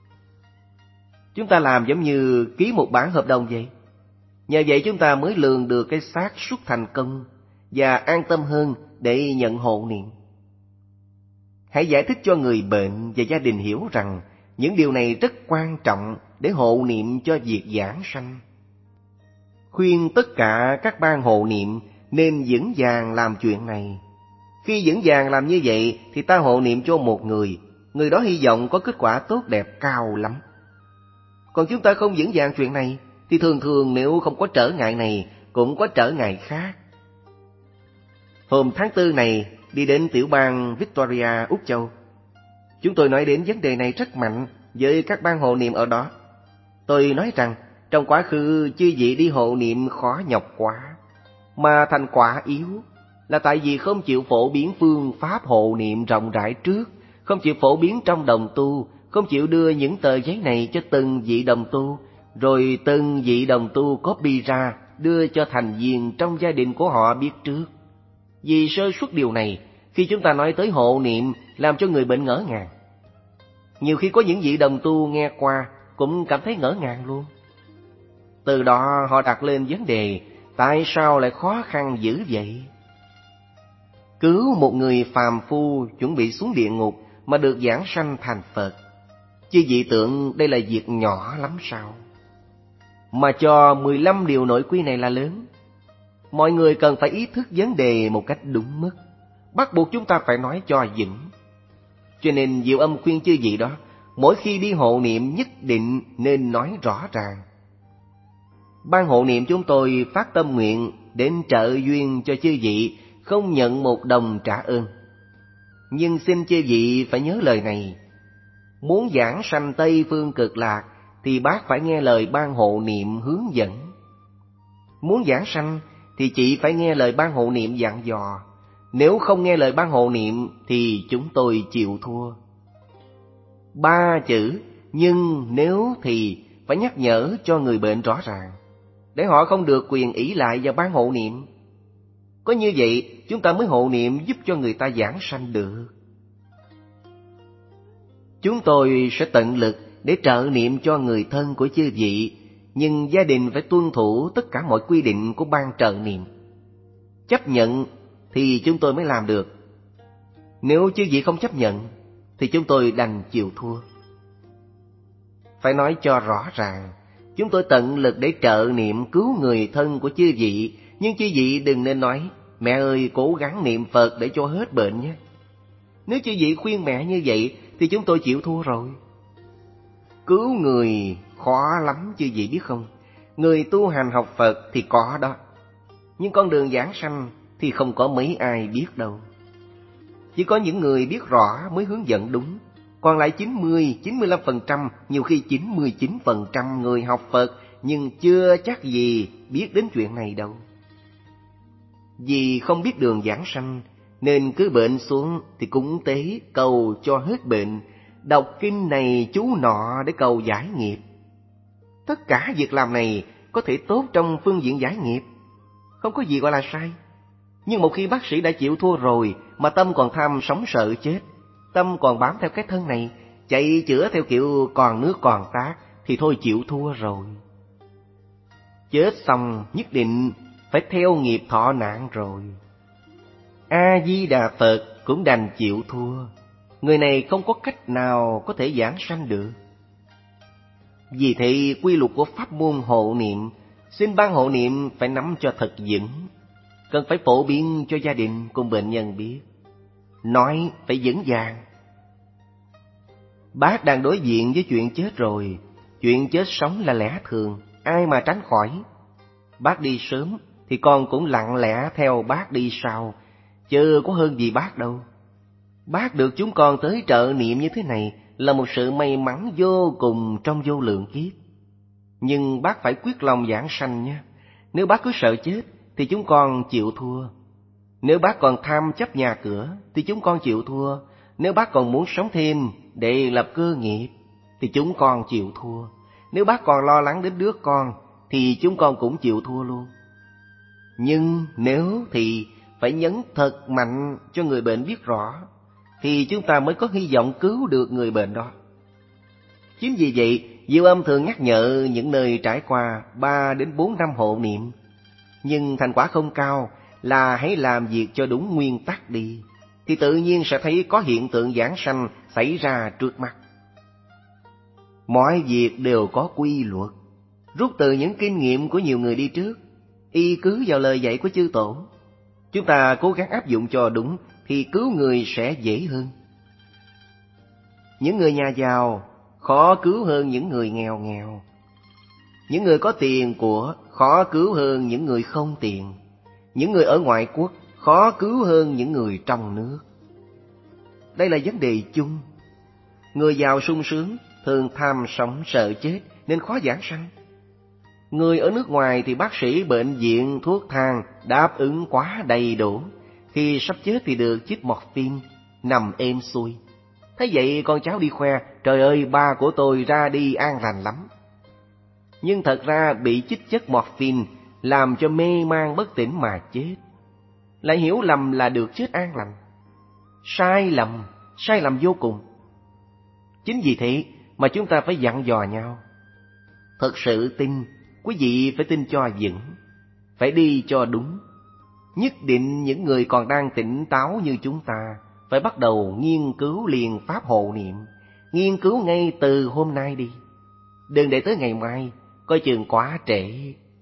Chúng ta làm giống như ký một bản hợp đồng vậy. Nhờ vậy chúng ta mới lường được cái xác suất thành công và an tâm hơn để nhận hộ niệm. Hãy giải thích cho người bệnh và gia đình hiểu rằng những điều này rất quan trọng để hộ niệm cho việc giảng sanh. Khuyên tất cả các ban hộ niệm nên vững vàng làm chuyện này. Khi vững vàng làm như vậy thì ta hộ niệm cho một người, người đó hy vọng có kết quả tốt đẹp cao lắm. Còn chúng ta không vững vàng chuyện này thì thường thường nếu không có trở ngại này cũng có trở ngại khác. Hôm tháng tư này đi đến tiểu bang Victoria, Úc Châu, chúng tôi nói đến vấn đề này rất mạnh với các ban hộ niệm ở đó. Tôi nói rằng trong quá khứ chư vị đi hộ niệm khó nhọc quá, mà thành quả yếu là tại vì không chịu phổ biến phương pháp hộ niệm rộng rãi trước, không chịu phổ biến trong đồng tu, không chịu đưa những tờ giấy này cho từng vị đồng tu, rồi từng vị đồng tu copy ra đưa cho thành viên trong gia đình của họ biết trước. Vì sơ suất điều này, khi chúng ta nói tới hộ niệm làm cho người bệnh ngỡ ngàng. Nhiều khi có những vị đồng tu nghe qua cũng cảm thấy ngỡ ngàng luôn. Từ đó họ đặt lên vấn đề, tại sao lại khó khăn dữ vậy? Cứu một người phàm phu chuẩn bị xuống địa ngục mà được giảng sanh thành Phật, chư vị tưởng đây là việc nhỏ lắm sao? Mà cho mười lăm điều nội quy này là lớn. Mọi người cần phải ý thức vấn đề một cách đúng mức, bắt buộc chúng ta phải nói cho vững. Cho nên Diệu Âm khuyên chư vị đó, mỗi khi đi hộ niệm nhất định nên nói rõ ràng. Ban hộ niệm chúng tôi phát tâm nguyện đến trợ duyên cho chư vị, không nhận một đồng trả ơn. Nhưng xin chư vị phải nhớ lời này, muốn giảng sanh Tây Phương Cực Lạc thì bác phải nghe lời ban hộ niệm hướng dẫn. Muốn giảng sanh thì chị phải nghe lời ban hộ niệm dặn dò. Nếu không nghe lời ban hộ niệm thì chúng tôi chịu thua. Ba chữ nhưng nếu thì phải nhắc nhở cho người bệnh rõ ràng, để họ không được quyền ỷ lại vào ban hộ niệm. Có như vậy chúng ta mới hộ niệm giúp cho người ta giảng sanh được. Chúng tôi sẽ tận lực để trợ niệm cho người thân của chư vị, nhưng gia đình phải tuân thủ tất cả mọi quy định của ban trợ niệm. Chấp nhận thì chúng tôi mới làm được. Nếu chư vị không chấp nhận thì chúng tôi đành chịu thua. Phải nói cho rõ ràng, chúng tôi tận lực để trợ niệm cứu người thân của chư vị, nhưng chư vị đừng nên nói, mẹ ơi cố gắng niệm Phật để cho hết bệnh nhé. Nếu chư vị khuyên mẹ như vậy thì chúng tôi chịu thua rồi. Cứu người khó lắm chư vị biết không? Người tu hành học Phật thì có đó, nhưng con đường giảng sanh thì không có mấy ai biết đâu. Chỉ có những người biết rõ mới hướng dẫn đúng. Còn lại chín mươi, chín mươi lăm phần trăm, nhiều khi chín mươi chín phần trăm người học Phật nhưng chưa chắc gì biết đến chuyện này đâu. Vì không biết đường giảng sanh nên cứ bệnh xuống thì cúng tế cầu cho hết bệnh, đọc kinh này chú nọ để cầu giải nghiệp. Tất cả việc làm này có thể tốt trong phương diện giải nghiệp, không có gì gọi là sai. Nhưng một khi bác sĩ đã chịu thua rồi mà tâm còn tham sống sợ chết, tâm còn bám theo cái thân này, chạy chữa theo kiểu còn nước còn tát, thì thôi chịu thua rồi. Chết xong nhất định phải theo nghiệp thọ nạn rồi. A-di-đà Phật cũng đành chịu thua. Người này không có cách nào có thể giảng sanh được. Vì thế quy luật của pháp môn hộ niệm, xin ban hộ niệm phải nắm cho thật vững. Cần phải phổ biến cho gia đình cùng bệnh nhân biết. Nói phải vững vàng. Bác đang đối diện với chuyện chết rồi. Chuyện chết sống là lẽ thường, ai mà tránh khỏi. Bác đi sớm thì con cũng lặng lẽ theo bác đi sau, chứ có hơn gì bác đâu. Bác được chúng con tới trợ niệm như thế này là một sự may mắn vô cùng trong vô lượng kiếp. Nhưng bác phải quyết lòng giảng sanh nha. Nếu bác cứ sợ chết thì chúng con chịu thua. Nếu bác còn tham chấp nhà cửa thì chúng con chịu thua. Nếu bác còn muốn sống thêm để lập cơ nghiệp thì chúng con chịu thua. Nếu bác còn lo lắng đến đứa con thì chúng con cũng chịu thua luôn. Nhưng nếu thì phải nhấn thật mạnh cho người bệnh biết rõ, thì chúng ta mới có hy vọng cứu được người bệnh đó. Chính vì vậy, Diệu Âm thường nhắc nhở những nơi trải qua ba đến bốn năm hộ niệm, nhưng thành quả không cao, là hãy làm việc cho đúng nguyên tắc đi, thì tự nhiên sẽ thấy có hiện tượng giảng sanh xảy ra trước mắt. Mọi việc đều có quy luật, rút từ những kinh nghiệm của nhiều người đi trước, y cứ vào lời dạy của chư tổ. Chúng ta cố gắng áp dụng cho đúng thì cứu người sẽ dễ hơn. Những người nhà giàu khó cứu hơn những người nghèo nghèo. Những người có tiền của khó cứu hơn những người không tiền. Những người ở ngoại quốc khó cứu hơn những người trong nước. Đây là vấn đề chung. Người giàu sung sướng thường tham sống sợ chết nên khó giảng sanh. Người ở nước ngoài thì bác sĩ, bệnh viện, thuốc thang đáp ứng quá đầy đủ. Khi sắp chết thì được chích morphine, nằm êm xuôi. Thế vậy con cháu đi khoe, trời ơi ba của tôi ra đi an lành lắm. Nhưng thật ra bị chích chất morphine làm cho mê man bất tỉnh mà chết. Lại hiểu lầm là được chết an lành. Sai lầm, sai lầm vô cùng. Chính vì thế mà chúng ta phải dặn dò nhau. Thật sự tin, quý vị phải tin cho vững, phải đi cho đúng. Nhất định những người còn đang tỉnh táo như chúng ta phải bắt đầu nghiên cứu liền pháp hộ niệm. Nghiên cứu ngay từ hôm nay đi, đừng để tới ngày mai, coi chừng quá trễ.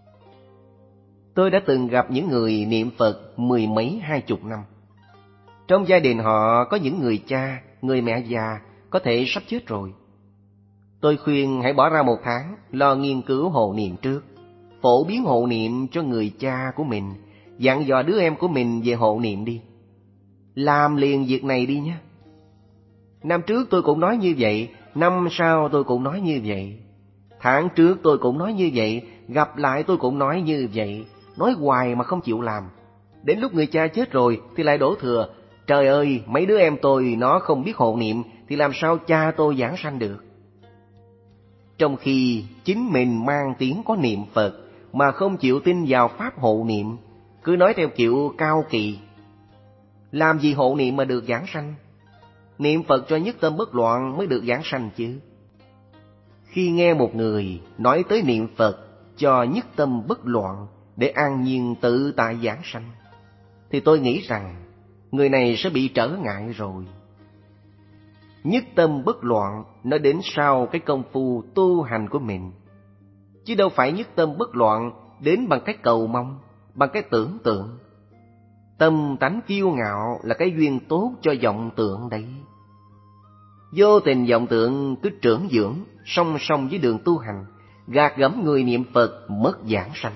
Tôi đã từng gặp những người niệm Phật mười mấy hai chục năm. Trong gia đình họ có những người cha, người mẹ già có thể sắp chết rồi. Tôi khuyên hãy bỏ ra một tháng lo nghiên cứu hộ niệm trước, phổ biến hộ niệm cho người cha của mình, dặn dò đứa em của mình về hộ niệm đi. Làm liền việc này đi nhé. Năm trước tôi cũng nói như vậy, năm sau tôi cũng nói như vậy, tháng trước tôi cũng nói như vậy, gặp lại tôi cũng nói như vậy. Nói hoài mà không chịu làm. Đến lúc người cha chết rồi thì lại đổ thừa, trời ơi mấy đứa em tôi nó không biết hộ niệm thì làm sao cha tôi giảng sanh được. Trong khi chính mình mang tiếng có niệm Phật mà không chịu tin vào pháp hộ niệm, cứ nói theo kiểu cao kỳ. Làm gì hộ niệm mà được giảng sanh? Niệm Phật cho nhất tâm bất loạn mới được giảng sanh chứ. Khi nghe một người nói tới niệm Phật cho nhất tâm bất loạn để an nhiên tự tại giảng sanh, thì tôi nghĩ rằng người này sẽ bị trở ngại rồi. nhất tâm bất loạn nó đến sau cái công phu tu hành của mình. Chứ đâu phải nhất tâm bất loạn đến bằng cái cầu mong, bằng cái tưởng tượng. Tâm tánh kiêu ngạo là cái duyên tốt cho vọng tượng đấy. Vô tình vọng tượng cứ trưởng dưỡng song song với đường tu hành, gạt gẫm người niệm Phật mất giảng sanh.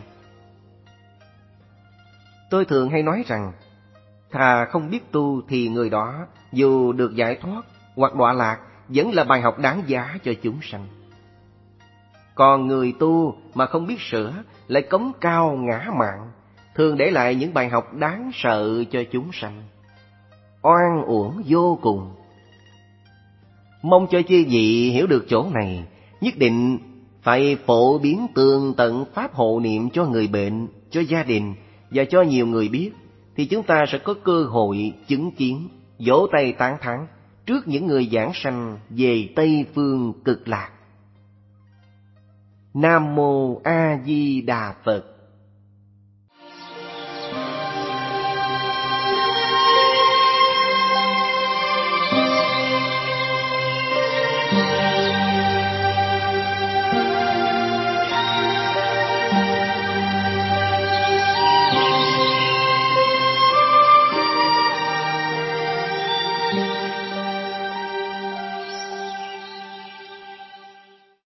Tôi thường hay nói rằng, thà không biết tu thì người đó dù được giải thoát hoặc đọa lạc vẫn là bài học đáng giá cho chúng sanh. Còn người tu mà không biết sửa lại cống cao ngã mạn, thường để lại những bài học đáng sợ cho chúng sanh. Oan uổng vô cùng. Mong cho chư vị hiểu được chỗ này, nhất định phải phổ biến tường tận pháp hộ niệm cho người bệnh, cho gia đình và cho nhiều người biết, thì chúng ta sẽ có cơ hội chứng kiến, vỗ tay tán thán trước những người giảng sanh về Tây Phương Cực Lạc. Nam Mô A Di Đà Phật.